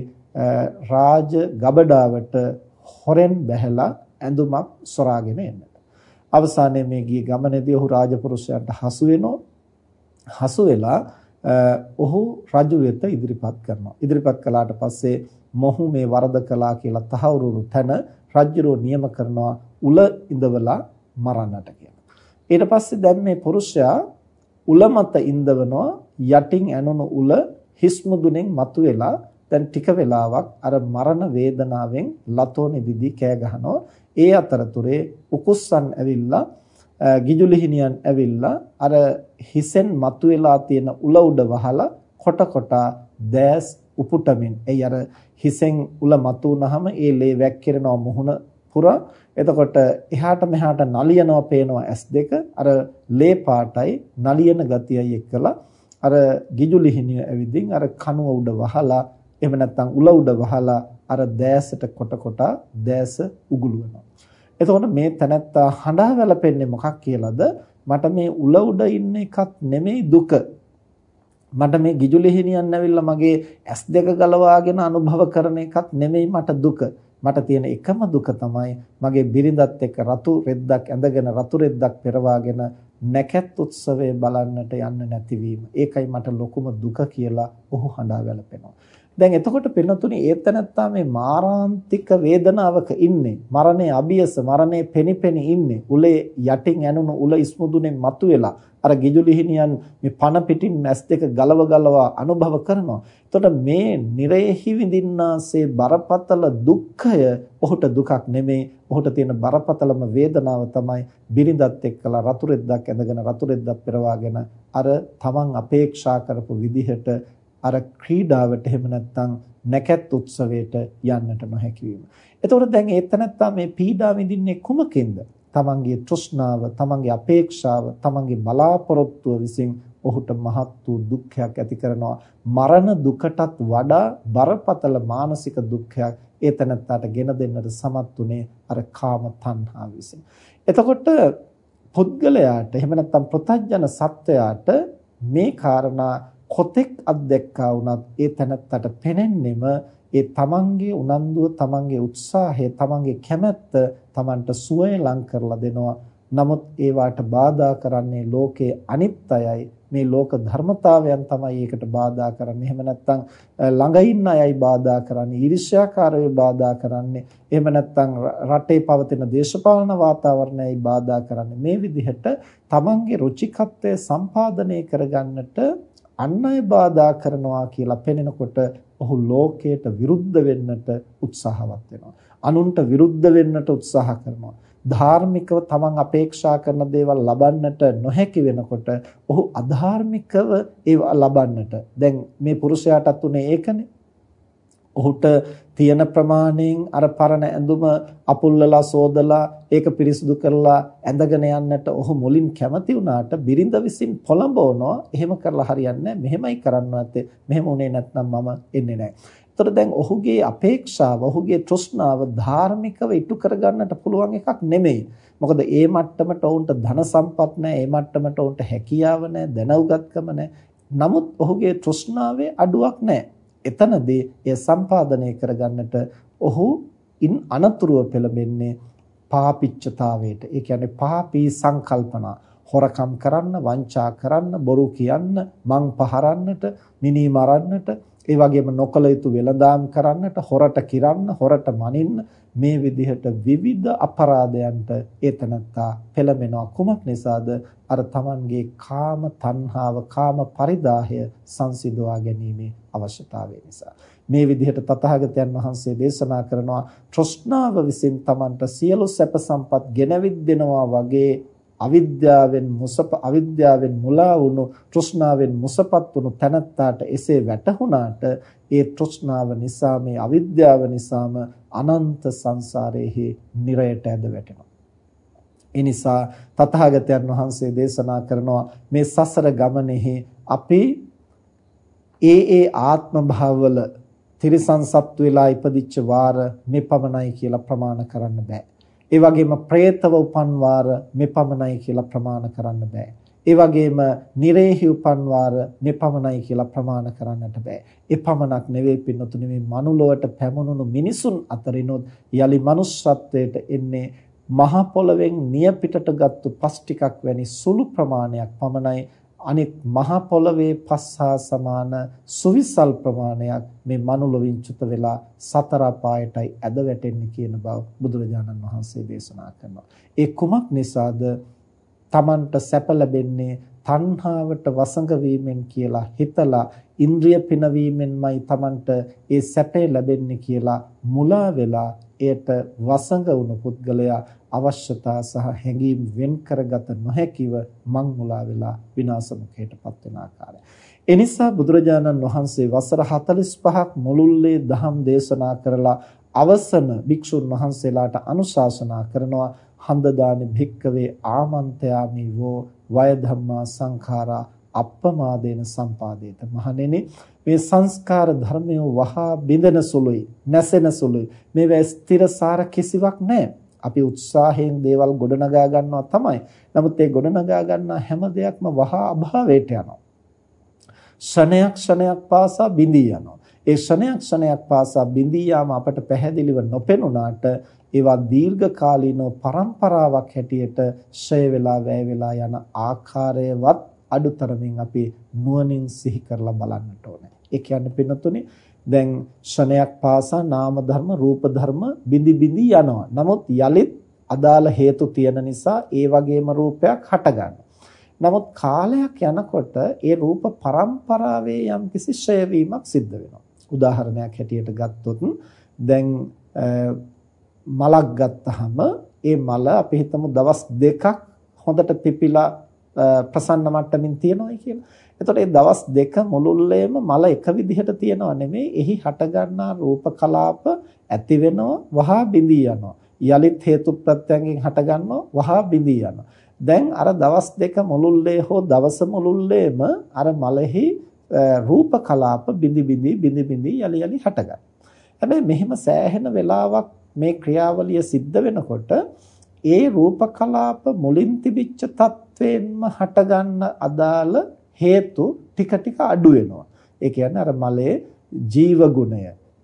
රාජ ගබඩාවට හොරෙන් බැහැලා ඇඳුමක් සොරාගෙන එන්නට. අවසානයේ මේ ගිය ගමනේදී ඔහු රාජපුරුෂයන්ට හසු වෙනවා. හසු වෙලා ඔහු රජු වෙත ඉදිරිපත් කරනවා. ඉදිරිපත් කළාට පස්සේ මොහු මේ වරද කළා කියලා තහවුරු තැන රජුරෝ නියම කරනවා උල ඉඳවලා මරන්නට කියලා. ඊට පස්සේ දැන් මේ පුරුෂයා උල මත ඉඳවනවා. යටින් ඇනුණු උල හිස් මුදුනෙන් මතුවෙලා දැන් ටික වෙලාවක් අර මරණ වේදනාවෙන් ලතෝනි දිදි කෑ ගහනවා. ඒ අතරතුරේ උකුස්සන් ඇවිල්ලා ගිජුලිහිනියන් ඇවිල්ලා අර හිසෙන් මතුවලා තියෙන උල උඩ වහලා කොට කොට දැස් උපුටමින් ඒ අර හිසෙන් උල මතු වුනහම ඒ ලේ වැක්කිරෙනවා මුහුණ පුරා. එතකොට එහාට මෙහාට නලියනවා පේනවා ඇස් දෙක. අර ලේ පාටයි නලියන ගතියයි එක්කලා අර ගිජුලිහිනිය ඇවිදින් අර කනුව උඩ වහලා එහෙම නැත්නම් උල උඩ වහලා අර දෑසට කොට කොට දෑස උගුලනවා. එතකොට මේ තැනත්තා හඬා වැළපෙන්නේ මොකක් කියලාද? මට මේ උල උඩ ඉන්න එකත් නෙමෙයි දුක. මට මේ ගිජුලිහිනියන් ඇවිල්ලා මගේ ඇස් දෙක ගලවාගෙන අනුභව කරන එකත් නෙමෙයි මට දුක. මට තියෙන එකම දුක තමයි මගේ බිරිඳත් එක්ක රතු රෙද්දක් ඇඳගෙන රතු රෙද්දක් පෙරවාගෙන නැකත් උත්සවය බලන්නට යන්න නැතිවීම. ඒකයි මට ලොකුම දුක කියලා ඔහු හඬා වැළපෙනවා. දැන් එතකොට පින්නතුනි ඒතනත්තා මේ මාරාන්තික වේදනාවක ඉන්නේ. මරණයේ අභියස මරණයේ පෙනිපෙනි ඉන්නේ. උලේ යටින් ඇනුණු උල ඉස්මුදුනේ මතුවෙලා අර ගිජුලිහිනියන් මේ පන පිටින් මැස් දෙක ගලව ගලවා අනුභව කරනවා. එතකොට මේ නිරේහි විඳින්නාසේ බරපතල දුක්ඛය ඔහුට දුකක් නෙමෙයි. ඔහුට තියෙන බරපතලම වේදනාව තමයි බිරිඳත් එක්කලා රතු රෙද්දක් ඇඳගෙන රතු රෙද්දක් පෙරවාගෙන අර තමන් අපේක්ෂා කරපු විදිහට අර ක්‍රීඩාවට එහෙම නැත්නම් නැකත් උත්සවයට යන්නට නොහැකි වීම. එතකොට දැන් ඒතනත්තා මේ පීඩා විඳින්නේ කුමකින්ද? තමන්ගේ තෘෂ්ණාව, තමන්ගේ අපේක්ෂාව, තමන්ගේ බලාපොරොත්තුව විසින් ඔහුට මහත් වූ දුක්ඛයක් ඇති කරනවා. මරණ දුකටත් වඩා බරපතල මානසික දුක්ඛයක් ඒතනත්තාට ගෙන දෙන්නට සමත් උනේ අර කාම තණ්හාව විසින්. එතකොට පුද්ගලයාට එහෙම නැත්නම් ප්‍රත්‍යඥ සත්වයාට මේ කාරණා කොතෙක් අත්දැක්කා වුණත් ඒ තැනත්තට පෙනෙන්නෙම ඒ තමන්ගේ උනන්දුව, තමන්ගේ උත්සාහය, තමන්ගේ කැමැත්ත තමන්ට සුවය ලං කරලා දෙනවා. නමුත් ඒවට බාධා කරන්නේ ලෝකයේ අනිත් අයයි. මේ ලෝක ධර්මතාවයන් තමයි ඒකට බාධා කරන්නේ. එහෙම නැත්නම් ළඟ ඉන්න අයයි බාධා කරන්නේ, ඊර්ෂ්‍යාකාරයෝ බාධා කරන්නේ. එහෙම නැත්නම් රටේ පවතින දේශපාලන වාතාවරණයයි බාධා කරන්නේ. මේ විදිහට තමන්ගේ රුචිකත්වය සම්පාදනය කරගන්නට අන් අය බාධා කරනවා කියලා පෙනෙනකොට ඔහු ලෝකයට විරුද්ධ වෙන්නට උත්සාහවත් වෙනවා. අනුන්ට විරුද්ධ වෙන්නට උත්සාහ කරනවා. ධාර්මිකව තමන් අපේක්ෂා කරන දේවල් ලබන්නට නොහැකි වෙනකොට ඔහු අධාර්මිකව ඒවා ලබන්නට. දැන් මේ පුරුෂයාටත් උනේ ඒකනේ. ඔහුට තියෙන ප්‍රමාණයෙන් අර පරණ ඇඳුම අපුල්ලලා සෝදලා ඒක පිරිසිදු කරලා ඇඳගෙන යන්නට ඔහු මුලින් කැමති වුණාට බිරිඳ විසින් පොළඹවනවා. එහෙම කරලා හරියන්නේ නැහැ. මෙහෙමයි කරන්න නැත්තේ. මෙහෙම උනේ නැත්නම් මම එන්නේ නැහැ. ඒතර දැන් ඔහුගේ අපේක්ෂාව, ඔහුගේ තෘෂ්ණාව ධාර්මිකව ඉටු කරගන්නට පුළුවන් එකක් නෙමෙයි. මොකද ඒ මට්ටමට ඔවුන්ට ධන සම්පත් නැහැ, ඒ මට්ටමට ඔවුන්ට හැකියාව නැහැ, දැනුගත්කම නැහැ. නමුත් ඔහුගේ තෘෂ්ණාවේ අඩුවක් නැහැ. එතනදී එය සම්පාදනය කරගන්නට ඔහු ඉන් අනතුරුව පෙළඹෙන්නේ පාපිච්චතාවයට. ඒ කියන්නේ පාපී සංකල්පනා, හොරකම් කරන්න, වංචා කරන්න, බොරු කියන්න, මං පහරන්නට, මිනී මරන්නට, ඒ වගේම නොකල යුතු වෙළඳාම් කරන්නට, හොරට කිරන්න, හොරට මනින්න, මේ විදිහට විවිධ අපරාධයන්ට ඒතනත්තා පෙළඹෙනවා. කුමක් නිසාද? අර තමන්ගේ කාම තණ්හාව, කාම පරිදාහය සංසිඳවා ගැනීමේ අවශ්‍යතාවය නිසා. මේ විදිහට තථාගතයන් වහන්සේ දේශනා කරනවා තෘෂ්ණාව විසින් තමන්ට සියලු සැප සම්පත් ගෙනවිත් දෙනවා වගේ අවිද්‍යාවෙන් මුසප අවිද්‍යාවෙන් මුලා වුණු තෘෂ්ණාවෙන් මුසපත් වුණු තැනත්තාට එසේ වැටහුණාට ඒ තෘෂ්ණාව නිසා, මේ අවිද්‍යාව නිසාම අනන්ත සංසාරයේ නිරයට ඇද වැටෙනවා. ඒ නිසා තථාගතයන් වහන්සේ දේශනා කරනවා මේ සසර ගමනේහි අපි ඒ ඒ ආත්ම භාවවල තිරිසන් සත්තු වෙලා ඉපදිච්ච වාර මෙපමණයි කියලා ප්‍රමාණ කරන්න බෑ. ඒ වගේම പ്രേතව උපන් වාර මෙපමණයි කියලා ප්‍රමාණ කරන්න බෑ. ඒ වගේම නිරේහි උපන් වාර මෙපමණයි කියලා ප්‍රමාණ කරන්නට බෑ. ඒ පමණක් නෙවෙයි පින්නතුනි, මේ මනුලොවට පැමුණුණු මිනිසුන් අතරිනොත් යලි මනුෂ්‍යත්වයට එන්නේ මහ පොළවෙන් නියපිටට ගත්තු පස් ටිකක් වැනි සුළු ප්‍රමාණයක් පමණයි. අනෙක් මහ පොළවේ පස් හා සමාන සුවිසල් ප්‍රමාණයක් මේ මනුලොවින් චුත වෙලා සතර අපායටයි ඇද වැටෙන්නේ කියන බව බුදුරජාණන් වහන්සේ දේශනා කරනවා. ඒ කුමක් නිසාද? තමන්ට සැප ලැබෙන්නේ තණ්හාවට වසඟ වීමෙන් කියලා හිතලා, ඉන්ද්‍රිය පිනවීමෙන්මයි තමන්ට ඒ සැපේ ලැබෙන්නේ කියලා මුලා වෙලා එයට වසඟ වුණු පුද්ගලයා අවශ්‍යතා සහ හැඟීම් වෙන් කරගත නොහැකිව මං මුලා වෙලා විනාශ මුඛයටපත් වෙන ආකාරය. ඒ නිසා බුදුරජාණන් වහන්සේ වසර හතළිස් පහක් මුළුල්ලේ දහම් දේශනා කරලා අවසන භික්ෂුන් වහන්සේලාට අනුශාසනා කරනවා හන්දදානි භික්කවේ ආමන්ත්‍යාමි වෝ වය ධම්මා සංඛාරා අප්පමාදේන සම්පාදේත. මහණෙනි මේ සංස්කාර ධර්මය වහා බිඳෙන සුළුයි, නැසෙන සුළුයි. මේවා ස්ථිරසාර කිසිවක් නැහැ. අපි උත්සාහයෙන් දේවල් ගොඩනගා ගන්නවා තමයි. නමුත් ඒ ගොඩනගා ගන්නා හැම දෙයක්ම වහා අභාවයට යනවා. ක්ෂණයක් ක්ෂණයක් පාසා බිඳී යනවා. ඒ ක්ෂණයක් ක්ෂණයක් පාසා බිඳී යාම අපට පැහැදිලිව නොපෙනුනාට ඒවා දීර්ඝ කාලීනව પરම්පරාවක් හැටියට ඡය වෙලා වැය වෙලා යන ආකාරයවත් අඩුතරමින් අපි නුවණින් සිහි කරලා බලන්නට ඕනේ. ඒ කියන්නේ පින්නතුනේ දැන් ක්ෂණයක් පාසා නාම ධර්ම රූප ධර්ම බිඳි බිඳි යනවා. නමුත් යලිත් අදාළ හේතු තියෙන නිසා ඒ වගේම රූපයක් හටගන්නවා. නමුත් කාලයක් යනකොට ඒ රූප પરම්පරාවේ යම්කිසි ක්ෂය වීමක් සිද්ධ වෙනවා. උදාහරණයක් හැටියට ගත්තොත් දැන් මලක් ගත්තහම ඒ මල අපි හිතමු දවස් දෙකක් හොඳට පිපිලා ප්‍රසන්න මට්ටමින් තියනවා කියලා. එතකොට මේ දවස් දෙක මුළුල්ලේම මල එක විදිහට තියනව නෙමෙයි. එහි හටගන්නා රූප කලාප ඇති වෙනවා වහා බිඳී යනවා. යලිත් හේතු ප්‍රත්‍යයෙන් හටගන්නවා වහා බිඳී යනවා. දැන් අර දවස් දෙක මුළුල්ලේ හෝ දවස මුළුල්ලේම අර මලෙහි රූප කලාප බිඳි බිඳි බිඳි බිඳි යලි යලි හටගන්නවා. හැබැයි මෙහෙම සෑහෙන වෙලාවක් මේ ක්‍රියාවලිය සිද්ධ වෙනකොට ඒ රූප කලාප මුලින් තිබිච්ච තත්වයෙන්ම හටගන්න අදාළ හේතු ටික ටික අඩු වෙනවා. ඒ කියන්නේ අර මලේ ජීව ගුණය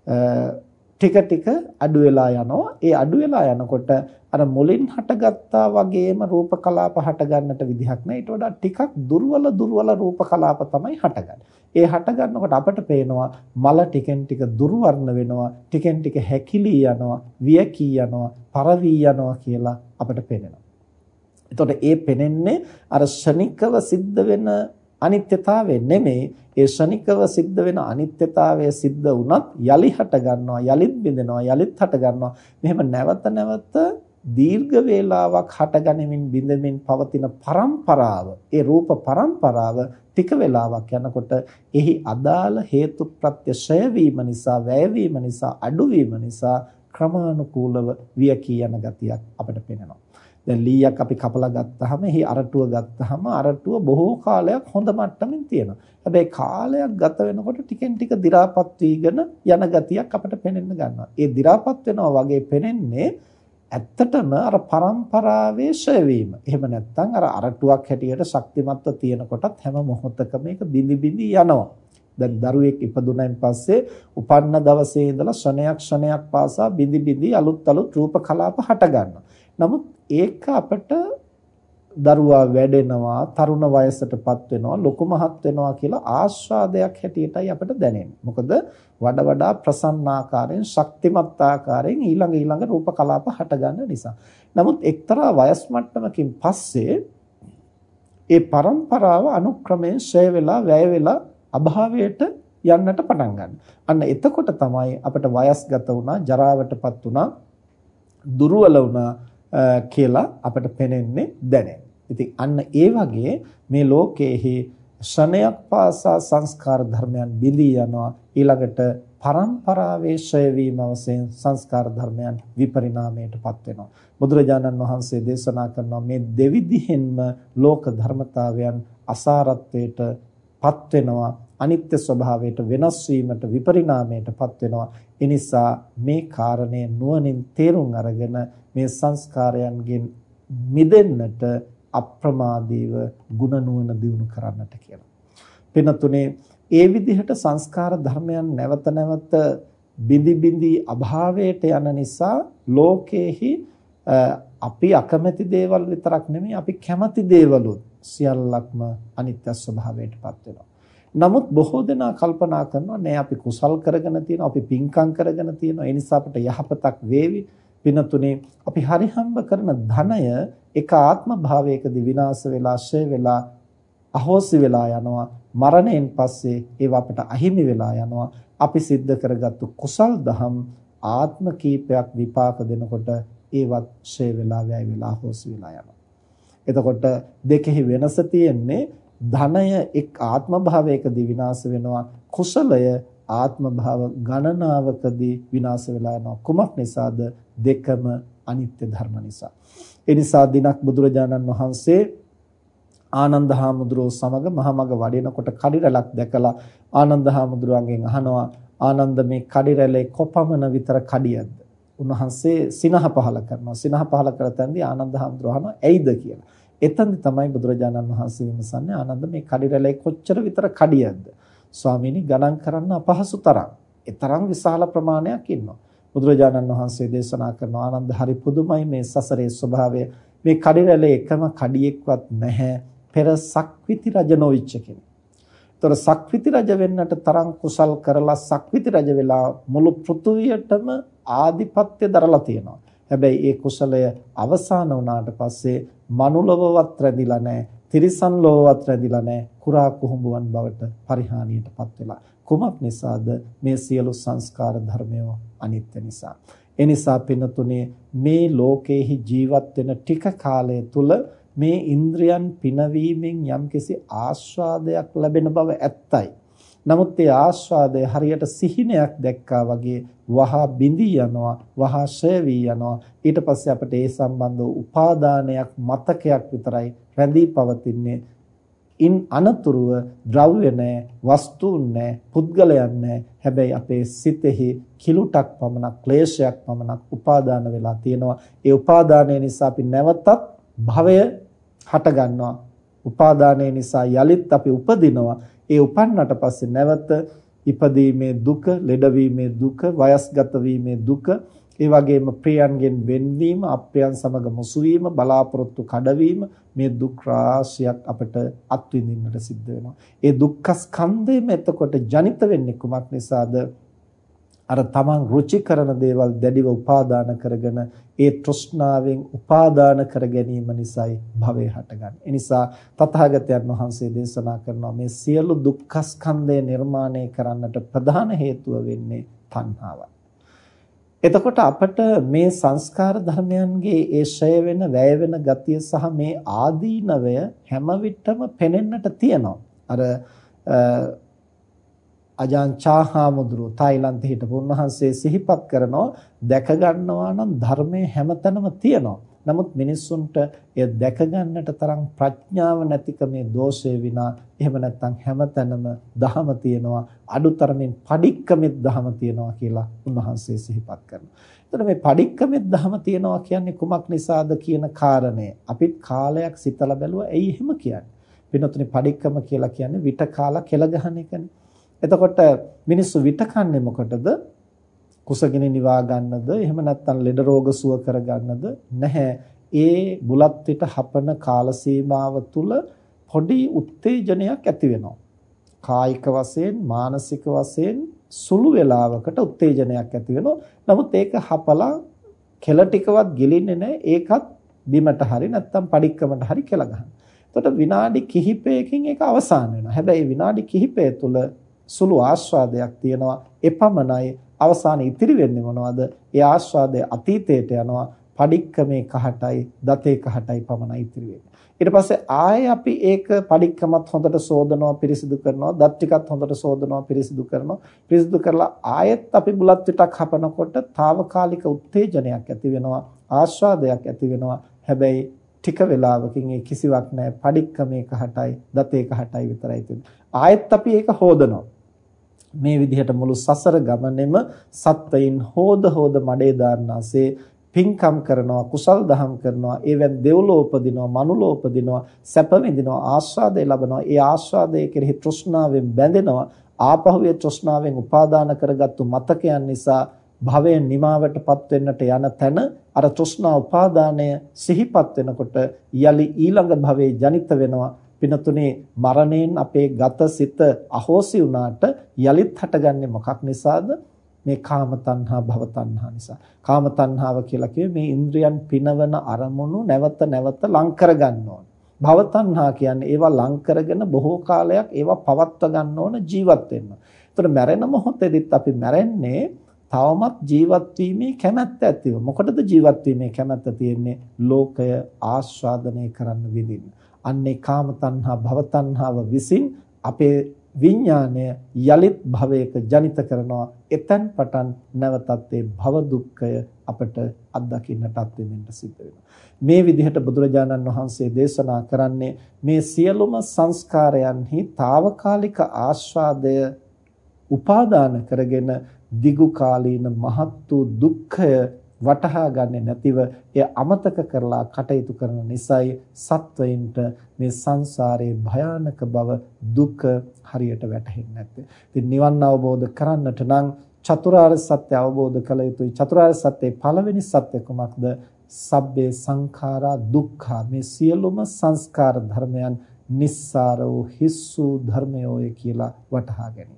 ටික ටික අඩු වෙලා යනවා. ඒ අඩු වෙලා යනකොට අර මුලින් හටගත්තා වගේම රූප කලාප හටගන්නට විදිහක් නැහැ. ඊට වඩා ටිකක් දුර්වල දුර්වල රූප කලාප තමයි හටගන්නේ. ඒ හටගන්නකොට අපට පේනවා මල ටිකෙන් ටික දුර්වර්ණ වෙනවා, ටිකෙන් ටික හැකිලී යනවා, වියකී යනවා, පරවී යනවා කියලා අපට පේනවා. එතකොට ඒ පෙනෙන්නේ අර ශනිකව සිද්ධ වෙන අනිත්‍යතාවය නෙමෙයි. ඒ ශනිකව සිද්ධ වෙන අනිත්‍යතාවය සිද්ධ වුණත් යලි හට ගන්නවා, යලිත් බිඳෙනවා, යලිත් හට ගන්නවා. මෙහෙම නැවත නැවත දීර්ඝ වේලාවක් හටගැනීමෙන් බිඳෙමින් පවතින પરම්පරාව, ඒ රූප પરම්පරාව ටික වේලාවක් යනකොට එහි අදාළ හේතු ප්‍රත්‍ය ඡය වීම නිසා, වැය වීම නිසා, අඩු වීම නිසා ක්‍රමානුකූලව වියකී යන ගතියක් අපිට පේනවා. දැන් ලීයක් අපි කපලා ගත්තාම එහි අරටුව ගත්තාම අරටුව බොහෝ කාලයක් හොඳ මට්ටමින් තියෙනවා. හැබැයි කාලයක් ගත වෙනකොට ටිකෙන් ටික දි รา පත් වීගෙන යන ගතියක් අපිට පේනෙන්න ගන්නවා. ඒ දි รา පත් වෙනවා වගේ පේන්නේ ඇත්තටම අර પરම්පරාවේ ඡය වීම. එහෙම නැත්නම් අර අරටුවක් හැටියට ශක්තිමත්ව තියෙන කොටත් හැම මොහොතකම මේක බිඳි බිඳි යනවා. දැන් දරුවෙක් ඉපදුනයින් පස්සේ උපන්න දවසේ ඉඳලා ක්ෂණයක් ක්ෂණයක් පාසා බිඳි බිඳි අලුත් අලුත් රූප කලාප හට ගන්නවා. නමුත් ඒක අපට දරුවා වැඩෙනවා, තරුණ වයසටපත් වෙනවා, ලොකු මහත් වෙනවා කියලා ආස්වාදයක් හැටියටයි අපට දැනෙන්නේ. මොකද වඩා වඩා ප්‍රසන්න ආකාරයෙන්, ශක්තිමත් ආකාරයෙන් ඊළඟ ඊළඟ රූප කලාප හට ගන්න නිසා. නමුත් එක්තරා වයස් මට්ටමකින් පස්සේ ඒ પરම්පරාව අනුක්‍රමයෙන් ඡය වෙලා, වැය වෙලා අභාවයට යන්නට පටන් ගන්නවා. අන්න එතකොට තමයි අපට වයස්ගත වුණා, ජරාවටපත් වුණා, දුර්වල වුණා කියලා අපට පෙනෙන්නේ දැනෙන්නේ. ඉතින් අන්න ඒ වගේ මේ ලෝකයේහි ශණයක් පාසා සංස්කාර ධර්මයන් බිඳී යනවා. ඊළඟට පරම්පරාවේ ඡය වීම වශයෙන් සංස්කාර ධර්මයන් විපරිණාමයටපත් වෙනවා. බුදුරජාණන් වහන්සේ දේශනා කරනවා මේ දෙවිදිහෙන්ම ලෝක ධර්මතාවයන් අසාරත්වයටපත් වෙනවා. අනිත්‍ය ස්වභාවයට වෙනස් වීමට විපරිණාමයටපත් වෙනවා. ඒ නිසා මේ කාරණය නුවණින් තේරුම් අරගෙන මේ සංස්කාරයන්ගෙන් මිදෙන්නට අප්‍රමාදීව ගුණ නුවණ දියුණු කරන්නට කියලා. පින්තුනේ ඒ විදිහට සංස්කාර ධර්මයන් නැවත නැවත බිඳි බිඳි අභාවයට යන නිසා ලෝකේහි අපි අකමැති දේවල් විතරක් නෙමෙයි අපි කැමති දේවලුත් සියල්ලක්ම අනිත්‍ය ස්වභාවයටපත් වෙනවා. නමුත් බොහෝ දෙනා කල්පනා කරනවා නෑ අපි කුසල් කරගෙන තියෙනවා, අපි පින්කම් කරගෙන තියෙනවා, ඒ නිසා අපිට යහපතක් වේවි. පිනතුනේ අපි හරිහම්බ කරන ධනය එක ආත්ම භාවයකදී විනාශ වෙලා, ඡය වෙලා, අහෝසි වෙලා යනවා. මරණයෙන් පස්සේ ඒව අපට අහිමි වෙලා යනවා. අපි සිද්ධ කරගත්තු කුසල් දහම් ආත්ම කීපයක් විපාක දෙනකොට ඒවත් ඡය වෙලා, වැය වෙලා, අහෝසි වෙලා යනවා. එතකොට දෙකෙහි වෙනස තියෙන්නේ ධනය එක් ආත්ම භාවයකදී විනාශ වෙනවා, කුසලය ආත්ම භාව ගණනාවකදී විනාශ වෙලා යනවා. කුමක් නිසාද? දෙකම අනිත්‍ය ධර්ම නිසා. ඒ නිසා දිනක් බුදුරජාණන් වහන්සේ ආනන්ද හාමුදුරුවෝ සමග මහමග වඩිනකොට කඩිරැලක් දැකලා ආනන්ද හාමුදුරුවන්ගෙන් අහනවා, ආනන්ද මේ කඩිරැලේ කොපමණ විතර කඩියක්ද? උන්වහන්සේ සිනහ පහල කරනවා. සිනහ පහල කරතැන්දී ආනන්ද හාමුදුරුවෝ අහනවා ඇයිද කියලා. එතෙන්දි තමයි බුදුරජාණන් වහන්සේ විමසන්නේ, ආනන්ද මේ කඩිරැලේ කොච්චර විතර කඩියක්ද? ස්වාමීනි ගණන් කරන්න අපහසු තරම්. ඒ තරම් විශාල ප්‍රමාණයක් ඉන්නවා. බුදුරජාණන් වහන්සේ දේශනා කරනවා, ආනන්ද හරි පුදුමයි මේ සසරේ ස්වභාවය. මේ කඩිරැලේ එකම කඩියෙක්වත් නැහැ පෙර සක්විති රජ නොවිච්ච කෙනෙක්. ඒතර සක්විති රජ වෙන්නට තරම් කුසල් කරලා සක්විති රජ වෙලා මුළු පෘථුවියටම ආධිපත්‍ය දරලා තියෙනවා. හැබැයි ඒ කුසලය අවසන් වුණාට පස්සේ මනුලවවත් රැඳිලා නැහැ, තිරිසන් ලෝකවත් රැඳිලා නැහැ, කුරා කුහුඹුවන් බවට පරිහානියටපත් වෙලා. කුමක් නිසාද? මේ සියලු සංස්කාර ධර්මය අනිත්‍ය නිසා. ඒ නිසා පින්නතුනේ මේ ලෝකේහි ජීවත් වෙන ටික කාලය තුල මේ ඉන්ද්‍රයන් පිනවීමෙන් යම්කිසි ආස්වාදයක් ලැබෙන බව ඇත්තයි. නමුත් ඒ ආස්වාදය හරියට සිහිනයක් දැක්කා වගේ වහා බිඳී යනවා, වහා ෂය වී යනවා. ඊට පස්සේ අපිට ඒ සම්බන්ධ උපාදානයක්, මතකයක් විතරයි රැඳී පවතින්නේ. ඉන් අනතුරුව ද්‍රව්‍ය නැහැ, වස්තුන් නැහැ, පුද්ගලයන් නැහැ. හැබැයි අපේ සිතෙහි කිලුටක් පමණක්, ක්ලේශයක් පමණක් උපාදාන වෙලා තියෙනවා. ඒ උපාදානය නිසා අපි නැවතත් භවය හට ගන්නවා. උපාදානය නිසා යලිත් අපි උපදිනවා. ඒ උපන්නට පස්සේ නැවත ඉපදීමේ දුක, ලෙඩවීමේ දුක, වයස්ගත වීමේ දුක, ඒ වගේම ප්‍රියයන්ගෙන් වෙන්වීම, අප්‍රියයන් සමග මුසු වීම, බලාපොරොත්තු කඩවීම, මේ දුක් රාශියක් අපට අත්විඳින්නට සිද්ධ වෙනවා. ඒ දුක්ඛ ස්කන්ධයම එතකොට ජනිත වෙන්නේ කුමක් නිසාද? අර තමන් රුචි කරන දේවල් දැඩිව උපාදාන කරගෙන ඒ තෘෂ්ණාවෙන් උපාදාන කර ගැනීම නිසායි භවය හටගන්නේ. ඒ නිසා තථාගතයන් වහන්සේ දේශනා කරනවා මේ සියලු දුක්ඛ ස්කන්ධය නිර්මාණය කරන්නට ප්‍රධාන හේතුව වෙන්නේ තණ්හාවයි. එතකොට අපට මේ සංස්කාර ධර්මයන්ගේ ඒ ෂය වෙන, වැය වෙන ගතිය සහ මේ ආදීනවය හැම විටම පෙනෙන්නට තියෙනවා. අර අජාන් චාහාමුදුරු තායිලන්තේ හිටපු උන්වහන්සේ සිහිපත් කරනවා, දැක ගන්නවා නම් ධර්මයේ හැමතැනම තියෙනවා. නමුත් මිනිස්සුන්ට එය දැක ගන්නට තරම් ප්‍රඥාව නැතිකමේ දෝෂය විනා එහෙම නැත්නම් හැමතැනම ධහම තියෙනවා, අඩුතරමින් පඩික්කමෙත් ධහම තියෙනවා කියලා උන්වහන්සේ සිහිපත් කරනවා. එතකොට මේ පඩික්කමෙත් ධහම තියෙනවා කියන්නේ කුමක් නිසාද කියන කාරණය අපිත් කාලයක් සිතලා බැලුවා. ඇයි එහෙම කියන්නේ? වෙනතුනේ පඩික්කම කියලා කියන්නේ විට කාලා කෙල ගහන එකනේ. එතකොට මිනිස්සු විට කන්නේ මොකටද? කුසගිනි නිවා ගන්නද? එහෙම නැත්නම් ලෙඩ රෝග සුව කර ගන්නද? නැහැ. ඒ බුලත් විට හපන කාල සීමාව තුල පොඩි උත්තේජනයක් ඇති වෙනවා. කායික වශයෙන්, මානසික වශයෙන් සුළු වේලාවකට උත්තේජනයක් ඇති වෙනවා. නමුත් ඒක හපලා කෙල ටිකවත් ගිලින්නේ නැහැ. ඒකත් බිමට හරි නැත්නම් පඩික්කමට හරි කෙල ගන්න. එතකොට විනාඩි කිහිපයකින් ඒක අවසන් වෙනවා. හැබැයි විනාඩි කිහිපය තුල සුළු ආස්වාදයක් තියෙනවා. එපමණයි. අවසානයේ ඉතිරි වෙන්නේ මොනවද? ඒ ආස්වාදය අතීතයට යනවා. පඩික්කමේ කහටයි, දතේ කහටයි පමණයි ඉතිරි වෙන්නේ. ඊට පස්සේ ආයේ අපි ඒක පඩික්කමත් හොඳට සෝදනවා, පිරිසිදු කරනවා, දත් ටිකත් හොඳට සෝදනවා, පිරිසිදු කරනවා. පිරිසිදු කරලා ආයෙත් අපි බුලත් විටක් හපනකොට తాවකාලික උත්තේජනයක් ඇති වෙනවා, ආස්වාදයක් ඇති වෙනවා. හැබැයි ටික වෙලාවකින් ඒ කිසිවක් නැහැ. පඩික්කමේ කහටයි, දතේ කහටයි විතරයි තියෙන්නේ. ආයෙත් අපි ඒක හොදනවා. මේ විදිහට මුළු සසර ගමනේම සත්වයින් හොද හොද මඩේ දාන්නාසේ පින්කම් කරනවා, කුසල් දහම් කරනවා, ඒවෙන් දෙව්ලෝ උපදිනවා, මනුලෝ උපදිනවා, සැප විඳිනවා, ආස්වාදය ලබනවා. ඒ ආස්වාදයේ කෙරෙහි තෘෂ්ණාවෙන් බැඳෙනවා. ආපහු ඒ තෘෂ්ණාවෙන් උපාදාන කරගත්තු මතකයන් නිසා භවයෙන් නිමාවටපත් වෙන්නට යන තැන අර තෘෂ්ණා උපාදානය සිහිපත් වෙනකොට යලි ඊළඟ භවයේ ජනිත වෙනවා. පිනතුනේ මරණයෙන් අපේ ගත සිත අහෝසි වුණාට යලිත් හටගන්නේ මොකක් නිසාද? මේ කාම තණ්හා, භව තණ්හා නිසා. කාම තණ්හාව කියලා කිව්වේ මේ ඉන්ද්‍රියන් පිනවන අරමුණු නැවත නැවත ලං කර ගන්න ඕන. භව තණ්හා කියන්නේ ඒවා ලං කරගෙන බොහෝ කාලයක් ඒවා පවත්ව ගන්න ඕන, ජීවත් වෙන්න. ඒතර මැරෙන මොහොතේදීත් අපි මැරෙන්නේ තවමත් ජීවත් වීමේ කැමැත්ත ඇතිව. මොකටද ජීවත් වීමේ කැමැත්ත තියෙන්නේ? ලෝකය ආස්වාදනය කරන්න විදින්න. අන්නේ කාම තණ්හා, භව තණ්හාව විසින් අපේ විඥාණය යලිත් භවයක ජනිත කරනවා. එතෙන් පටන් නැවතත් ඒ භව දුක්ඛය අපට අත්දකින්නට අත්විඳින්නට සිද්ධ වෙනවා. මේ විදිහට බුදුරජාණන් වහන්සේ දේශනා කරන්නේ මේ සියලුම සංස්කාරයන්හි తాවකාලික ආස්වාදය උපාදාන කරගෙන දිගු කාලීන මහත් වූ දුක්ඛය වටහා ගන්නේ නැතිව එය අමතක කරලා කටයුතු කරන නිසායි සත්වයින්ට මේ සංසාරයේ භයානක බව දුක හරියට වැටහෙන්නේ නැත්තේ. ඉතින් නිවන් අවබෝධ කරන්නට නම් චතුරාර්ය සත්‍ය අවබෝධ කළ යුතුයි. චතුරාර්ය සත්‍යයේ පළවෙනි සත්‍ය කුමක්ද? සබ්බේ සංඛාරා දුක්ඛා. මේ සියලුම සංස්කාර ධර්මයන් නිස්සාර වූ හිස් වූ ධර්මයෝය කියලා වටහා ගැනීම.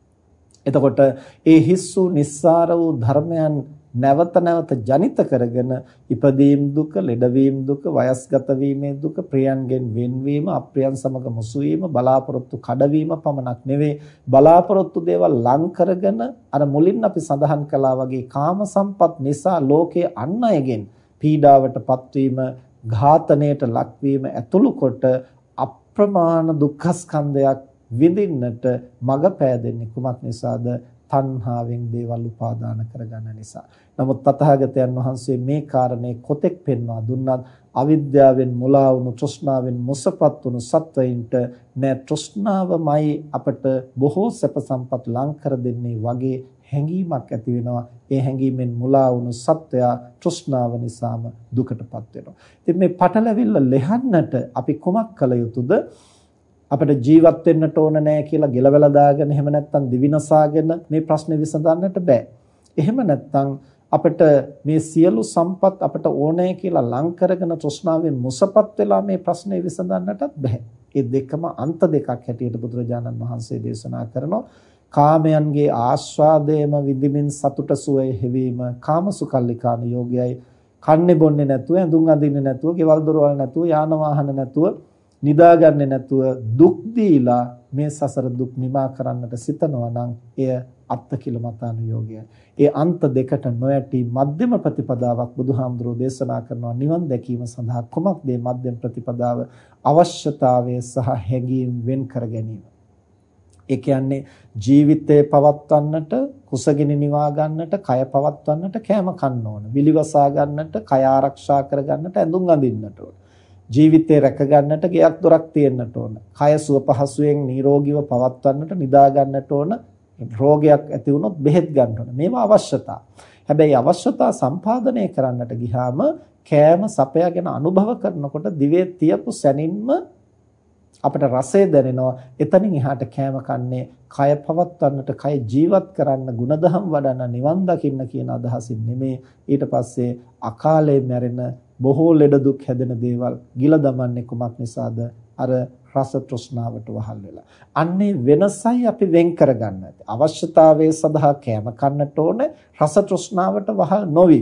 එතකොට ඒ හිස් වූ නිස්සාර වූ ධර්මයන් නැවත නැවත ජනිත කරගෙන ඉපදීම් දුක, ලෙඩවීම දුක, වයස්ගත වීමේ දුක, ප්‍රියන්ගෙන් වෙන්වීම, අප්‍රියන් සමග මුසු වීම, බලාපොරොත්තු කඩවීම පමණක් නෙවෙයි, බලාපොරොත්තු දේවල් ලං කරගෙන අර මුලින් අපි සඳහන් කළා වගේ කාම සම්පත් නිසා ලෝකයේ අන් අයගෙන් පීඩාවටපත් වීම, ඝාතනයට ලක්වීම ඇතුළු කොට අප්‍රමාණ දුක්ඛස්කන්ධයක් විඳින්නට මඟ පෑදෙන්නේ කුමක් නිසාද? තණ්හාවෙන් දේවල් උපාදාන කරගන්න නිසා. නමුත් තථාගතයන් වහන්සේ මේ කාරණේ කොතෙක් පෙන්වා දුන්නත් අවිද්‍යාවෙන් මුලා වුණු, තෘෂ්ණාවෙන් මුසපත් වුණු සත්වයින්ට නෑ තෘෂ්ණාවමයි අපට බොහෝ සැප සම්පත් ලං කර දෙන්නේ වගේ හැඟීමක් ඇති වෙනවා. ඒ හැඟීමෙන් මුලා වුණු සත්වයා තෘෂ්ණාව නිසාම දුකටපත් වෙනවා. ඉතින් මේ පටලැවිල්ල ලෙහන්නට අපි කුමක් කළ යුතුද? අපිට ජීවත් වෙන්නට ඕන නැහැ කියලා ගෙලවලා දාගෙන එහෙම නැත්නම් දිවිනසාගෙන මේ ප්‍රශ්නේ විසඳන්නට බෑ. එහෙම නැත්නම් අපිට මේ සියලු සම්පත් අපිට ඕනේ කියලා ලං කරගෙන තෘෂ්ණාවෙන් මුසපත් වෙලා මේ ප්‍රශ්නේ විසඳන්නටත් බෑ. ඒ දෙකම අන්ත දෙකක් හැටියට බුදුරජාණන් වහන්සේ දේශනා කරනවා. කාමයන්ගේ ආස්වාදයේම විඳින්මින් සතුට සුවය හැවීම කාමසුකල්ලිකාන යෝගයයි. කන්නේ බොන්නේ නැතුව, ඇඳුම් අඳින්නේ නැතුව, ගෙවල් දොරවල් නැතුව, යාන වාහන නැතුව, නිදාගන්නේ නැතුව දුක් දීලා මේ සසර දුක් නිමා කරන්නට සිතනවා නම් එය අත්කිලමතානුයෝගයයි. ඒ අන්ත දෙකට නොයටි මධ්‍යම ප්‍රතිපදාවක් බුදුහාමුදුරෝ දේශනා කරනවා. නිවන් දැකීම සඳහා කුමක්ද මේ මධ්‍යම ප්‍රතිපදාව? අවශ්‍යතාවය සහ හැඟීම් වෙන් කර ගැනීම. ඒ කියන්නේ ජීවිතය පවත්වන්නට, කුසගිනි නිවා ගන්නට, කය පවත්වන්නට කැම කන්න ඕන. විලිවසා ගන්නට, කය ආරක්ෂා කර ගන්නට ඇඳුම් අඳින්නට ඕන. ජීවිතේ රැක ගන්නට ගයක් දොරක් තියෙන්නට ඕන. කය සුව පහසුවෙන් නිරෝගීව පවත්වන්නට, නිදා ගන්නට ඕන. රෝගයක් ඇති වුණොත් බෙහෙත් ගන්න ඕන. මේවා අවශ්‍යතා. හැබැයි අවශ්‍යතා සම්පාදනය කරන්නට ගියාම කෑම සපයාගෙන අනුභව කරනකොට දිවේ තියපු සැනින්ම අපිට රසය දැනෙනවා. එතනින් එහාට කෑම කන්නේ කය පවත්වන්නට, කය ජීවත් කරන්න, ಗುಣධම් වඩන්න, නිවන් දකින්න කියන අදහසින් නෙමේ. ඊට පස්සේ අකාලේ මැරෙන බොහෝ ලෙඩ දුක් හැදෙන දේවල් ගිල දමන්නේ කුමක් නිසාද? අර රස තෘෂ්ණාවට වහල් වෙලා. අන්නේ වෙනසයි අපි වෙන් කරගන්න ඇති. අවශ්‍යතාවයේ සඳහා කැම කන්නට ඕන, රස තෘෂ්ණාවට වහල් නොවි.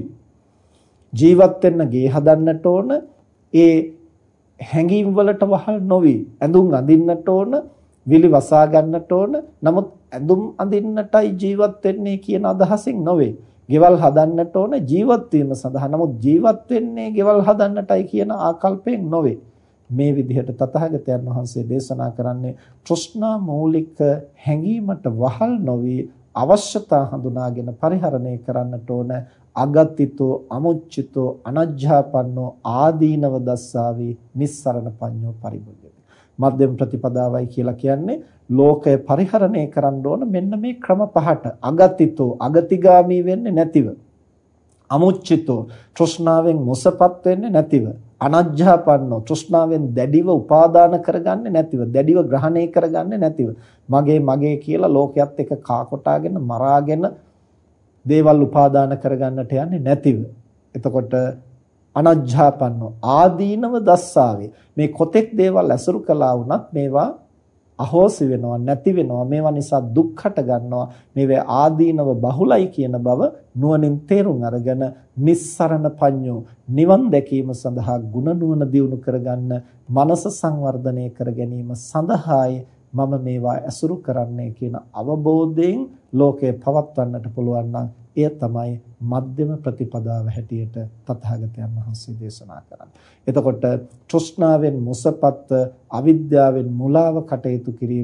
ජීවත් වෙන්න ගේ හදන්නට ඕන, ඒ හැඟීම් වලට වහල් නොවි. ඇඳුම් අඳින්නට ඕන, විලි වසා ගන්නට ඕන. නමුත් ඇඳුම් අඳින්නටයි ජීවත් වෙන්නේ කියන අදහසින් නොවේ. ගෙවල් හදන්නට ඕන ජීවත් වීම සඳහා. නමුත් ජීවත් වෙන්නේ ගෙවල් හදන්නටයි කියන ආකල්පයෙන් නොවේ. මේ විදිහට තථාගතයන් වහන්සේ දේශනා කරන්නේ තෘෂ්ණා මූලික හැඟීමට වහල් නොවි අවශ්‍යතා හඳුනාගෙන පරිහරණය කරන්නට ඕන. අගතිතෝ අමුච්චිතෝ අනජ්ජාපන්නෝ ආදීනව දස්සාවි නිස්සරණ පඤ්ඤෝ පරිබුද්ධති. මධ්‍යම ප්‍රතිපදාවයි කියලා කියන්නේ ලෝකය පරිහරණය කරන්න ඕන මෙන්න මේ ක්‍රම පහට. අගතිතෝ අගතිගාමී වෙන්නේ නැතිව, අමුච්චිතෝ තෘෂ්ණාවෙන් මුසපත් වෙන්නේ නැතිව, අනජ්ජාපන්නෝ තෘෂ්ණාවෙන් දැඩිව උපාදාන කරගන්නේ නැතිව, දැඩිව ග්‍රහණය කරගන්නේ නැතිව, මගේ මගේ කියලා ලෝකයේත් එක කා කොටාගෙන මරාගෙන දේවල් උපාදාන කරගන්නට යන්නේ නැතිව. එතකොට අනජ්ජාපන්නෝ ආදීනව දස්සාවේ. මේ කොතෙක් දේවල් ඇසුරු කළා වුණත් මේවා අහෝසි වෙනවා, නැති වෙනවා. මේවා නිසා දුක් හට ගන්නවා. මේවේ ආදීනව බහුලයි කියන බව නුවණින් තේරුම් අරගෙන නිස්සරණ පඤ්ඤෝ නිවන් දැකීම සඳහා ගුණ නුවණ දියුණු කරගන්න, මනස සංවර්ධනය කර ගැනීම සඳහායි මම මේවා ඇසුරු කරන්නේ කියන අවබෝධයෙන් ලෝකය පවත්වන්නට පුළුවන් නම් එය තමයි මධ්‍යම ප්‍රතිපදාව හැටියට තථාගතයන් වහන්සේ දේශනා කරන්නේ. එතකොට තෘෂ්ණාවෙන් මුසපත්, අවිද්‍යාවෙන් මුලාව කටයුතු කිරීම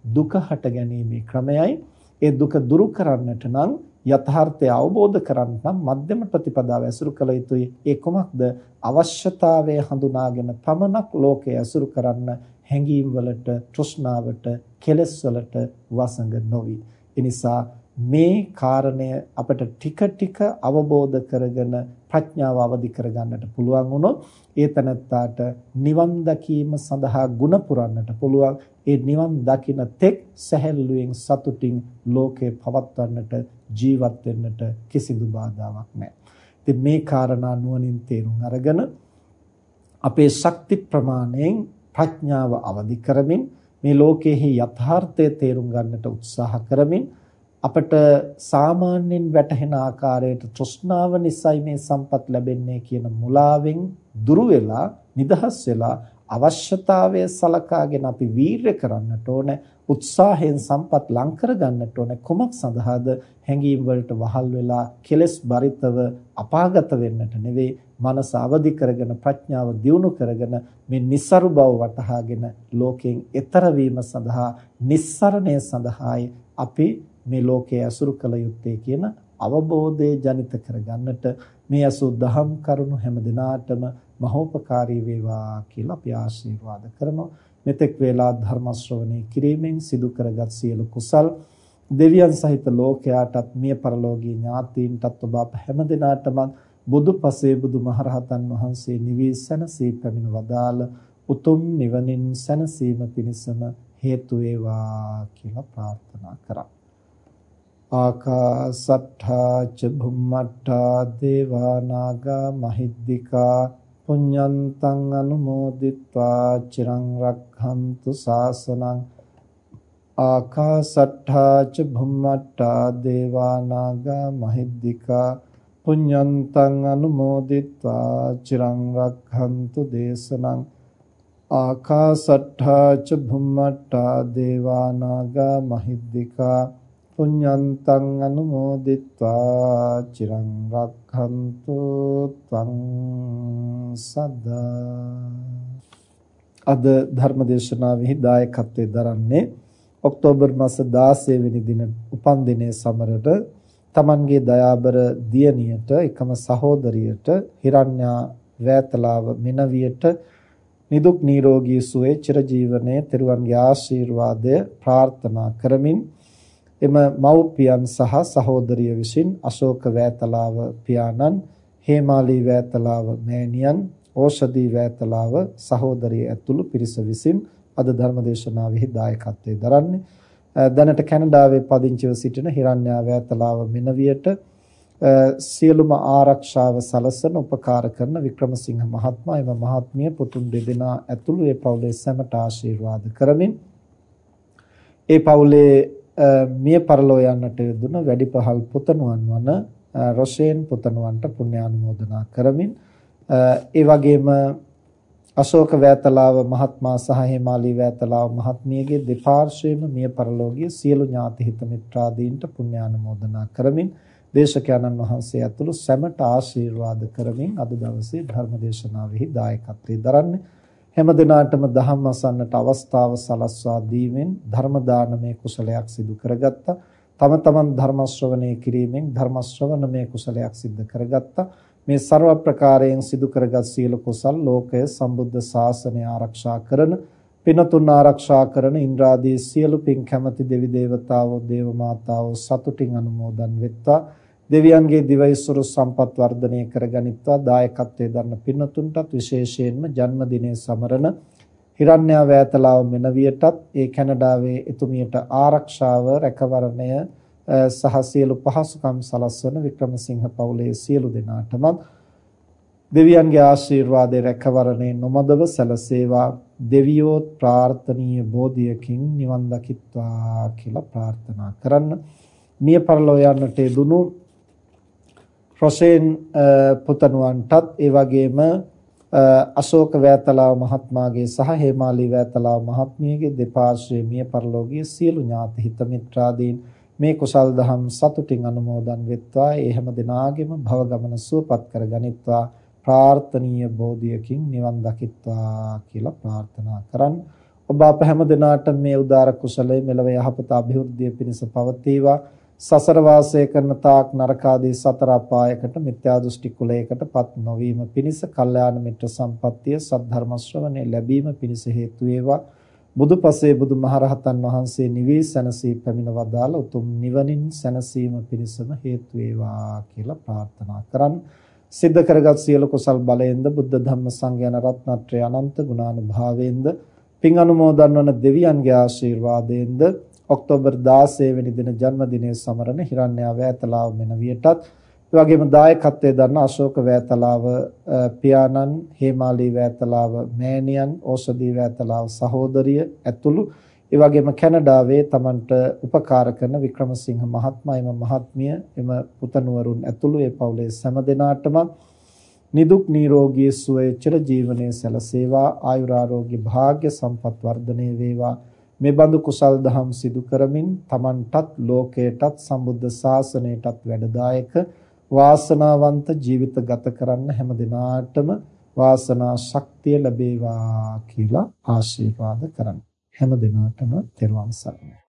දුක හට ගැනීමේ ක්‍රමයයි. ඒ දුක දුරු කරන්නට නම් යථාර්ථය අවබෝධ කරගන්න නම් මධ්‍යම ප්‍රතිපදාව ඇසුරු කළ යුතුයි. ඒ කොමක්ද? අවශ්‍යතාවය හඳුනාගෙන පමණක් ලෝකයේ ඇසුරු කරන්න, හැඟීම් වලට, තෘෂ්ණාවට, කෙලෙස් වලට වසඟ නොවි. ඒ නිසා මේ කාරණය අපිට ටික ටික අවබෝධ කරගෙන ප්‍රඥාව අවදි කරගන්නට පුළුවන් වුණොත් ඒ තනත්තාට නිවන් දකීම සඳහා ගුණ පුරන්නට පුළුවන්. ඒ නිවන් දකින තෙක් සැහැල්ලුවෙන් සතුටින් ලෝකේ පවත්වන්නට, ජීවත් වෙන්නට කිසිදු බාධාවක් නැහැ. ඉතින් මේ කාරණා නුවණින් තේරුම් අරගෙන අපේ ශක්ති ප්‍රමාණයෙන් ප්‍රඥාව අවදි කරමින් මේ ලෝකයේ යථාර්ථය තේරුම් ගන්නට උත්සාහ කරමින් අපට සාමාන්‍යයෙන් වැටහෙන ආකාරයට තෘෂ්ණාව නිසයි මේ සම්පත් ලැබෙන්නේ කියන මුලාවෙන් දුරු වෙලා නිදහස් වෙලා අවශ්‍යතාවය සලකාගෙන අපි වීරය කරන්නට ඕන, උත්සාහයෙන් සම්පත් ලං කර ගන්නට ඕන. කුමක් සඳහාද? හැඟීම් වලට වහල් වෙලා කෙලෙස් බරිතව අපාගත වෙන්නට නෙවෙයි, මනස අවදි කරගෙන ප්‍රඥාව දියුණු කරගෙන මේ નિසරු බව වටහාගෙන ලෝකයෙන් එතර වීම සඳහා, නිස්සරණය සඳහායි අපි මේ ලෝකයේ අසුරු කළ යුත්තේ කියන අවබෝධය ජනිත කරගන්නට මේ අසු දහම් කරුණු හැම දිනාටම මහෝපකාරී වේවා කියලා අපි ආශිර්වාද කරනවා. මෙතෙක් වේලා ධර්ම ශ්‍රවණය කිරීමෙන් සිදු කරගත් සියලු කුසල් දෙවියන් සහිත ලෝකයාටත් මිය පරලෝකීය ඥාතීන්ටත් ඔබ අප හැම දිනාටම බුදුපසේ බුදුමහරහතන් වහන්සේ නිවී සැනසී පැමිණ වදාළ උතුම් නිවනින් සැනසීම පිණිසම හේතු වේවා කියලා ප්‍රාර්ථනා කරා. ආකාසට්ඨා ච භුම්මට්ඨා දේවා නාග මහිද්దికා පුඤ්ඤන්තං අනුමෝදිත්වා චිරං රක්ඛන්තු ශාසනං. ආකාසට්ඨා ච භුම්මට්ඨා දේවා නාග මහිද්దికා පුඤ්ඤන්තං අනුමෝදිත්වා චිරං රක්ඛන්තු දේශනං. ආකාසට්ඨා ච භුම්මට්ඨා දේවා නාග මහිද්దికා පුඤ්ඤන්තං අනුමෝදිත්වා චිරං රක්ඛන්තු ත්වං සදා. අද ධර්මදේශනාවෙහි දායකත්වයෙන් දරන්නේ ඔක්තෝබර් මාස දාසය වෙනි දින උපන් දිනයේ සමරට තමන්ගේ දයාබර දියණියට, එකම සහෝදරියට, හිරඤ්ඤා වෑතලාව මෙනවියට නිදුක් නිරෝගී සුවය චිරජීවනයේ තෙරුවන්ගේ ආශිර්වාදය ප්‍රාර්ථනා කරමින් එම මව්පියන් සහ සහෝදරිය විසින් අශෝක වෑතලාව පියාණන්, හේමාලී වෑතලාව මෑණියන්, ඕෂධී වෑතලාව සහෝදරිය ඇතුළු පිරිස විසින් අද ධර්මදේශනාවෙහි දායකත්වයෙන් දරන්නේ. දැනට කැනඩාවේ පදිංචිව සිටින හිරඤ්ඤා වෑතලාව මෙනවියට සියලුම ආරක්ෂාව සලසන උපකාර කරන වික්‍රමසිංහ මහත්මයා එම මහත්මිය පුතුන් දෙදෙනා ඇතුළු ඒ පවුලේ සැමට ආශිර්වාද කරමින් ඒ පවුලේ මිය පරලෝ යන්නට යෙදුන වැඩිපහල් පුතණුවන් වන රොෂේන් පුතණුවන්ට පුණ්‍යානුමෝදනා කරමින් ඒ වගේම අශෝක වෑතලාව මහත්මයා සහ හේමාලී වෑතලාව මහත්මියගේ දෙපාර්ශ්වයේම මිය පරලෝකීය සියලු ඥාති හිත මිත්‍රාදීන්ට පුණ්‍යානුමෝදනා කරමින් දේශකයන්න් වහන්සේ ඇතුළු සැමට ආශිර්වාද කරමින් අද දවසේ ධර්ම දේශනාවෙහි දායකත්වයෙන් දරන්නේ හැම දිනාටම දහම් අසන්නට අවස්ථාව සලස්වා දීමෙන් ධර්ම දානමය කුසලයක් සිදු කරගත්තා. තම තමන් ධර්ම ශ්‍රවණය කිරීමෙන් ධර්ම ශ්‍රවණමය කුසලයක් සිද්ධ කරගත්තා. මේ ਸਰව ප්‍රකාරයෙන් සිදු කරගත් සියලු කුසල් ලෝකය සම්බුද්ධ ශාසනය ආරක්ෂා කරන, පිනතුන් ආරක්ෂා කරන ඉන්ද්‍රාදී සියලු පින් කැමැති දෙවි දේවතාවෝ, දේව මාතාවෝ සතුටින් අනුමෝදන් වෙත්වා. දෙවියන්ගේ දිවයිසුරු සම්පත් වර්ධනය කරගනිත්වා. දායකත්වයේ දරන පින්නතුන්ටත් විශේෂයෙන්ම ජන්මදිනයේ සමරන හිරඤ්ඤා වෑතලාව මෙනවියටත් ඒ කැනඩාවේ එතුමියට ආරක්ෂාව, රැකවරණය සහ සියලු පහසුකම් සලස්වන වික්‍රමසිංහ පවුලේ සියලු දෙනාටම දෙවියන්ගේ ආශිර්වාදයේ රැකවරණේ නොමදව සැලසේවා. දෙවියෝ ප්‍රාර්ථනීය බෝධියකින් නිවන් දකිත්වා කියලා ප්‍රාර්ථනා කරන්න. මිය පරලෝ යන්නට දුණු රොෂේන් පුතණුවන්ටත් ඒ වගේම අශෝක වෑතලාව මහත්මයාගේ සහ හේමාලී වෑතලාව මහත්මියගේ දෙපාර්ශ්වයේ මිය පරලෝකීය සියලු ඥාති හිත මිත්‍රාදීන් මේ කුසල් දහම් සතුටින් අනුමෝදන් වෙත්වා. ඒ හැම දිනාගෙම භව ගමන සුවපත් කරගනිත්වා. ප්‍රාර්ථනීය බෝධියකින් නිවන් දකිත්වා කියලා ප්‍රාර්ථනා කරන් ඔබ අප හැම දිනාට මේ උදාර කුසලයේ මෙලව යහපත අභිවෘද්ධිය පිණිස පවතිවා. සසර වාසය කරන තාක් නරක ආදී සතර අපායකට මිත්‍යා දෘෂ්ටි කුලයකටපත් නොවීම පිණිස කල්යාණ මිත්‍ර සම්පත්තිය සද්ධර්ම ශ්‍රවණේ ලැබීම පිණිස හේතු වේවා. බුදුපසේ බුදුමහරහතන් වහන්සේ නිවී සැනසී පැමිණ වදාළ උතුම් නිවනින් සැනසීම පිණිසම හේතු වේවා කියලා ප්‍රාර්ථනා කරන් සිද්ධ කරගත් සියලු කුසල් බලයෙන්ද බුද්ධ ධම්ම සංඝයාන රත්නත්‍රය අනන්ත ගුණානුභාවයෙන්ද පින් අනුමෝදන් වන දෙවියන්ගේ ආශිර්වාදයෙන්ද ඔක්තෝබර් දාසය වෙනි දින ජන්මදිනයේ සමරන හිරණ්‍යා වෑතලාව මෙනවියටත් ඒ වගේම දායකත්වයේ දරන අශෝක වෑතලාව පියාණන් හේමාලී වෑතලාව මෑණියන් ඕසදී වෑතලාව සහෝදරිය ඇතුළු ඒ වගේම කැනඩාවේ Tamanට උපකාර කරන වික්‍රමසිංහ මහත්මයා එම මහත්මිය එම පුතණුවරුන් ඇතුළු ඒ පවුලේ සෑම දෙනාටම නිදුක් නිරෝගී සුවය චිර ජීවනයේ සැලසේවා ආයුරාෝග්‍ය භාග්‍ය සම්පත් වර්ධනය වේවා. මේ බඳු කුසල් දහම් සිදු කරමින් Tamanටත් ලෝකයටත් සම්බුද්ධ ශාසනයටත් වැඩදායක වාසනාවන්ත ජීවිත ගත කරන්න හැම දිනාටම වාසනා ශක්තිය ලැබේවා කියලා ආශිර්වාද කරන්න. හැම දිනාටම තෙරුවන් සරණයි.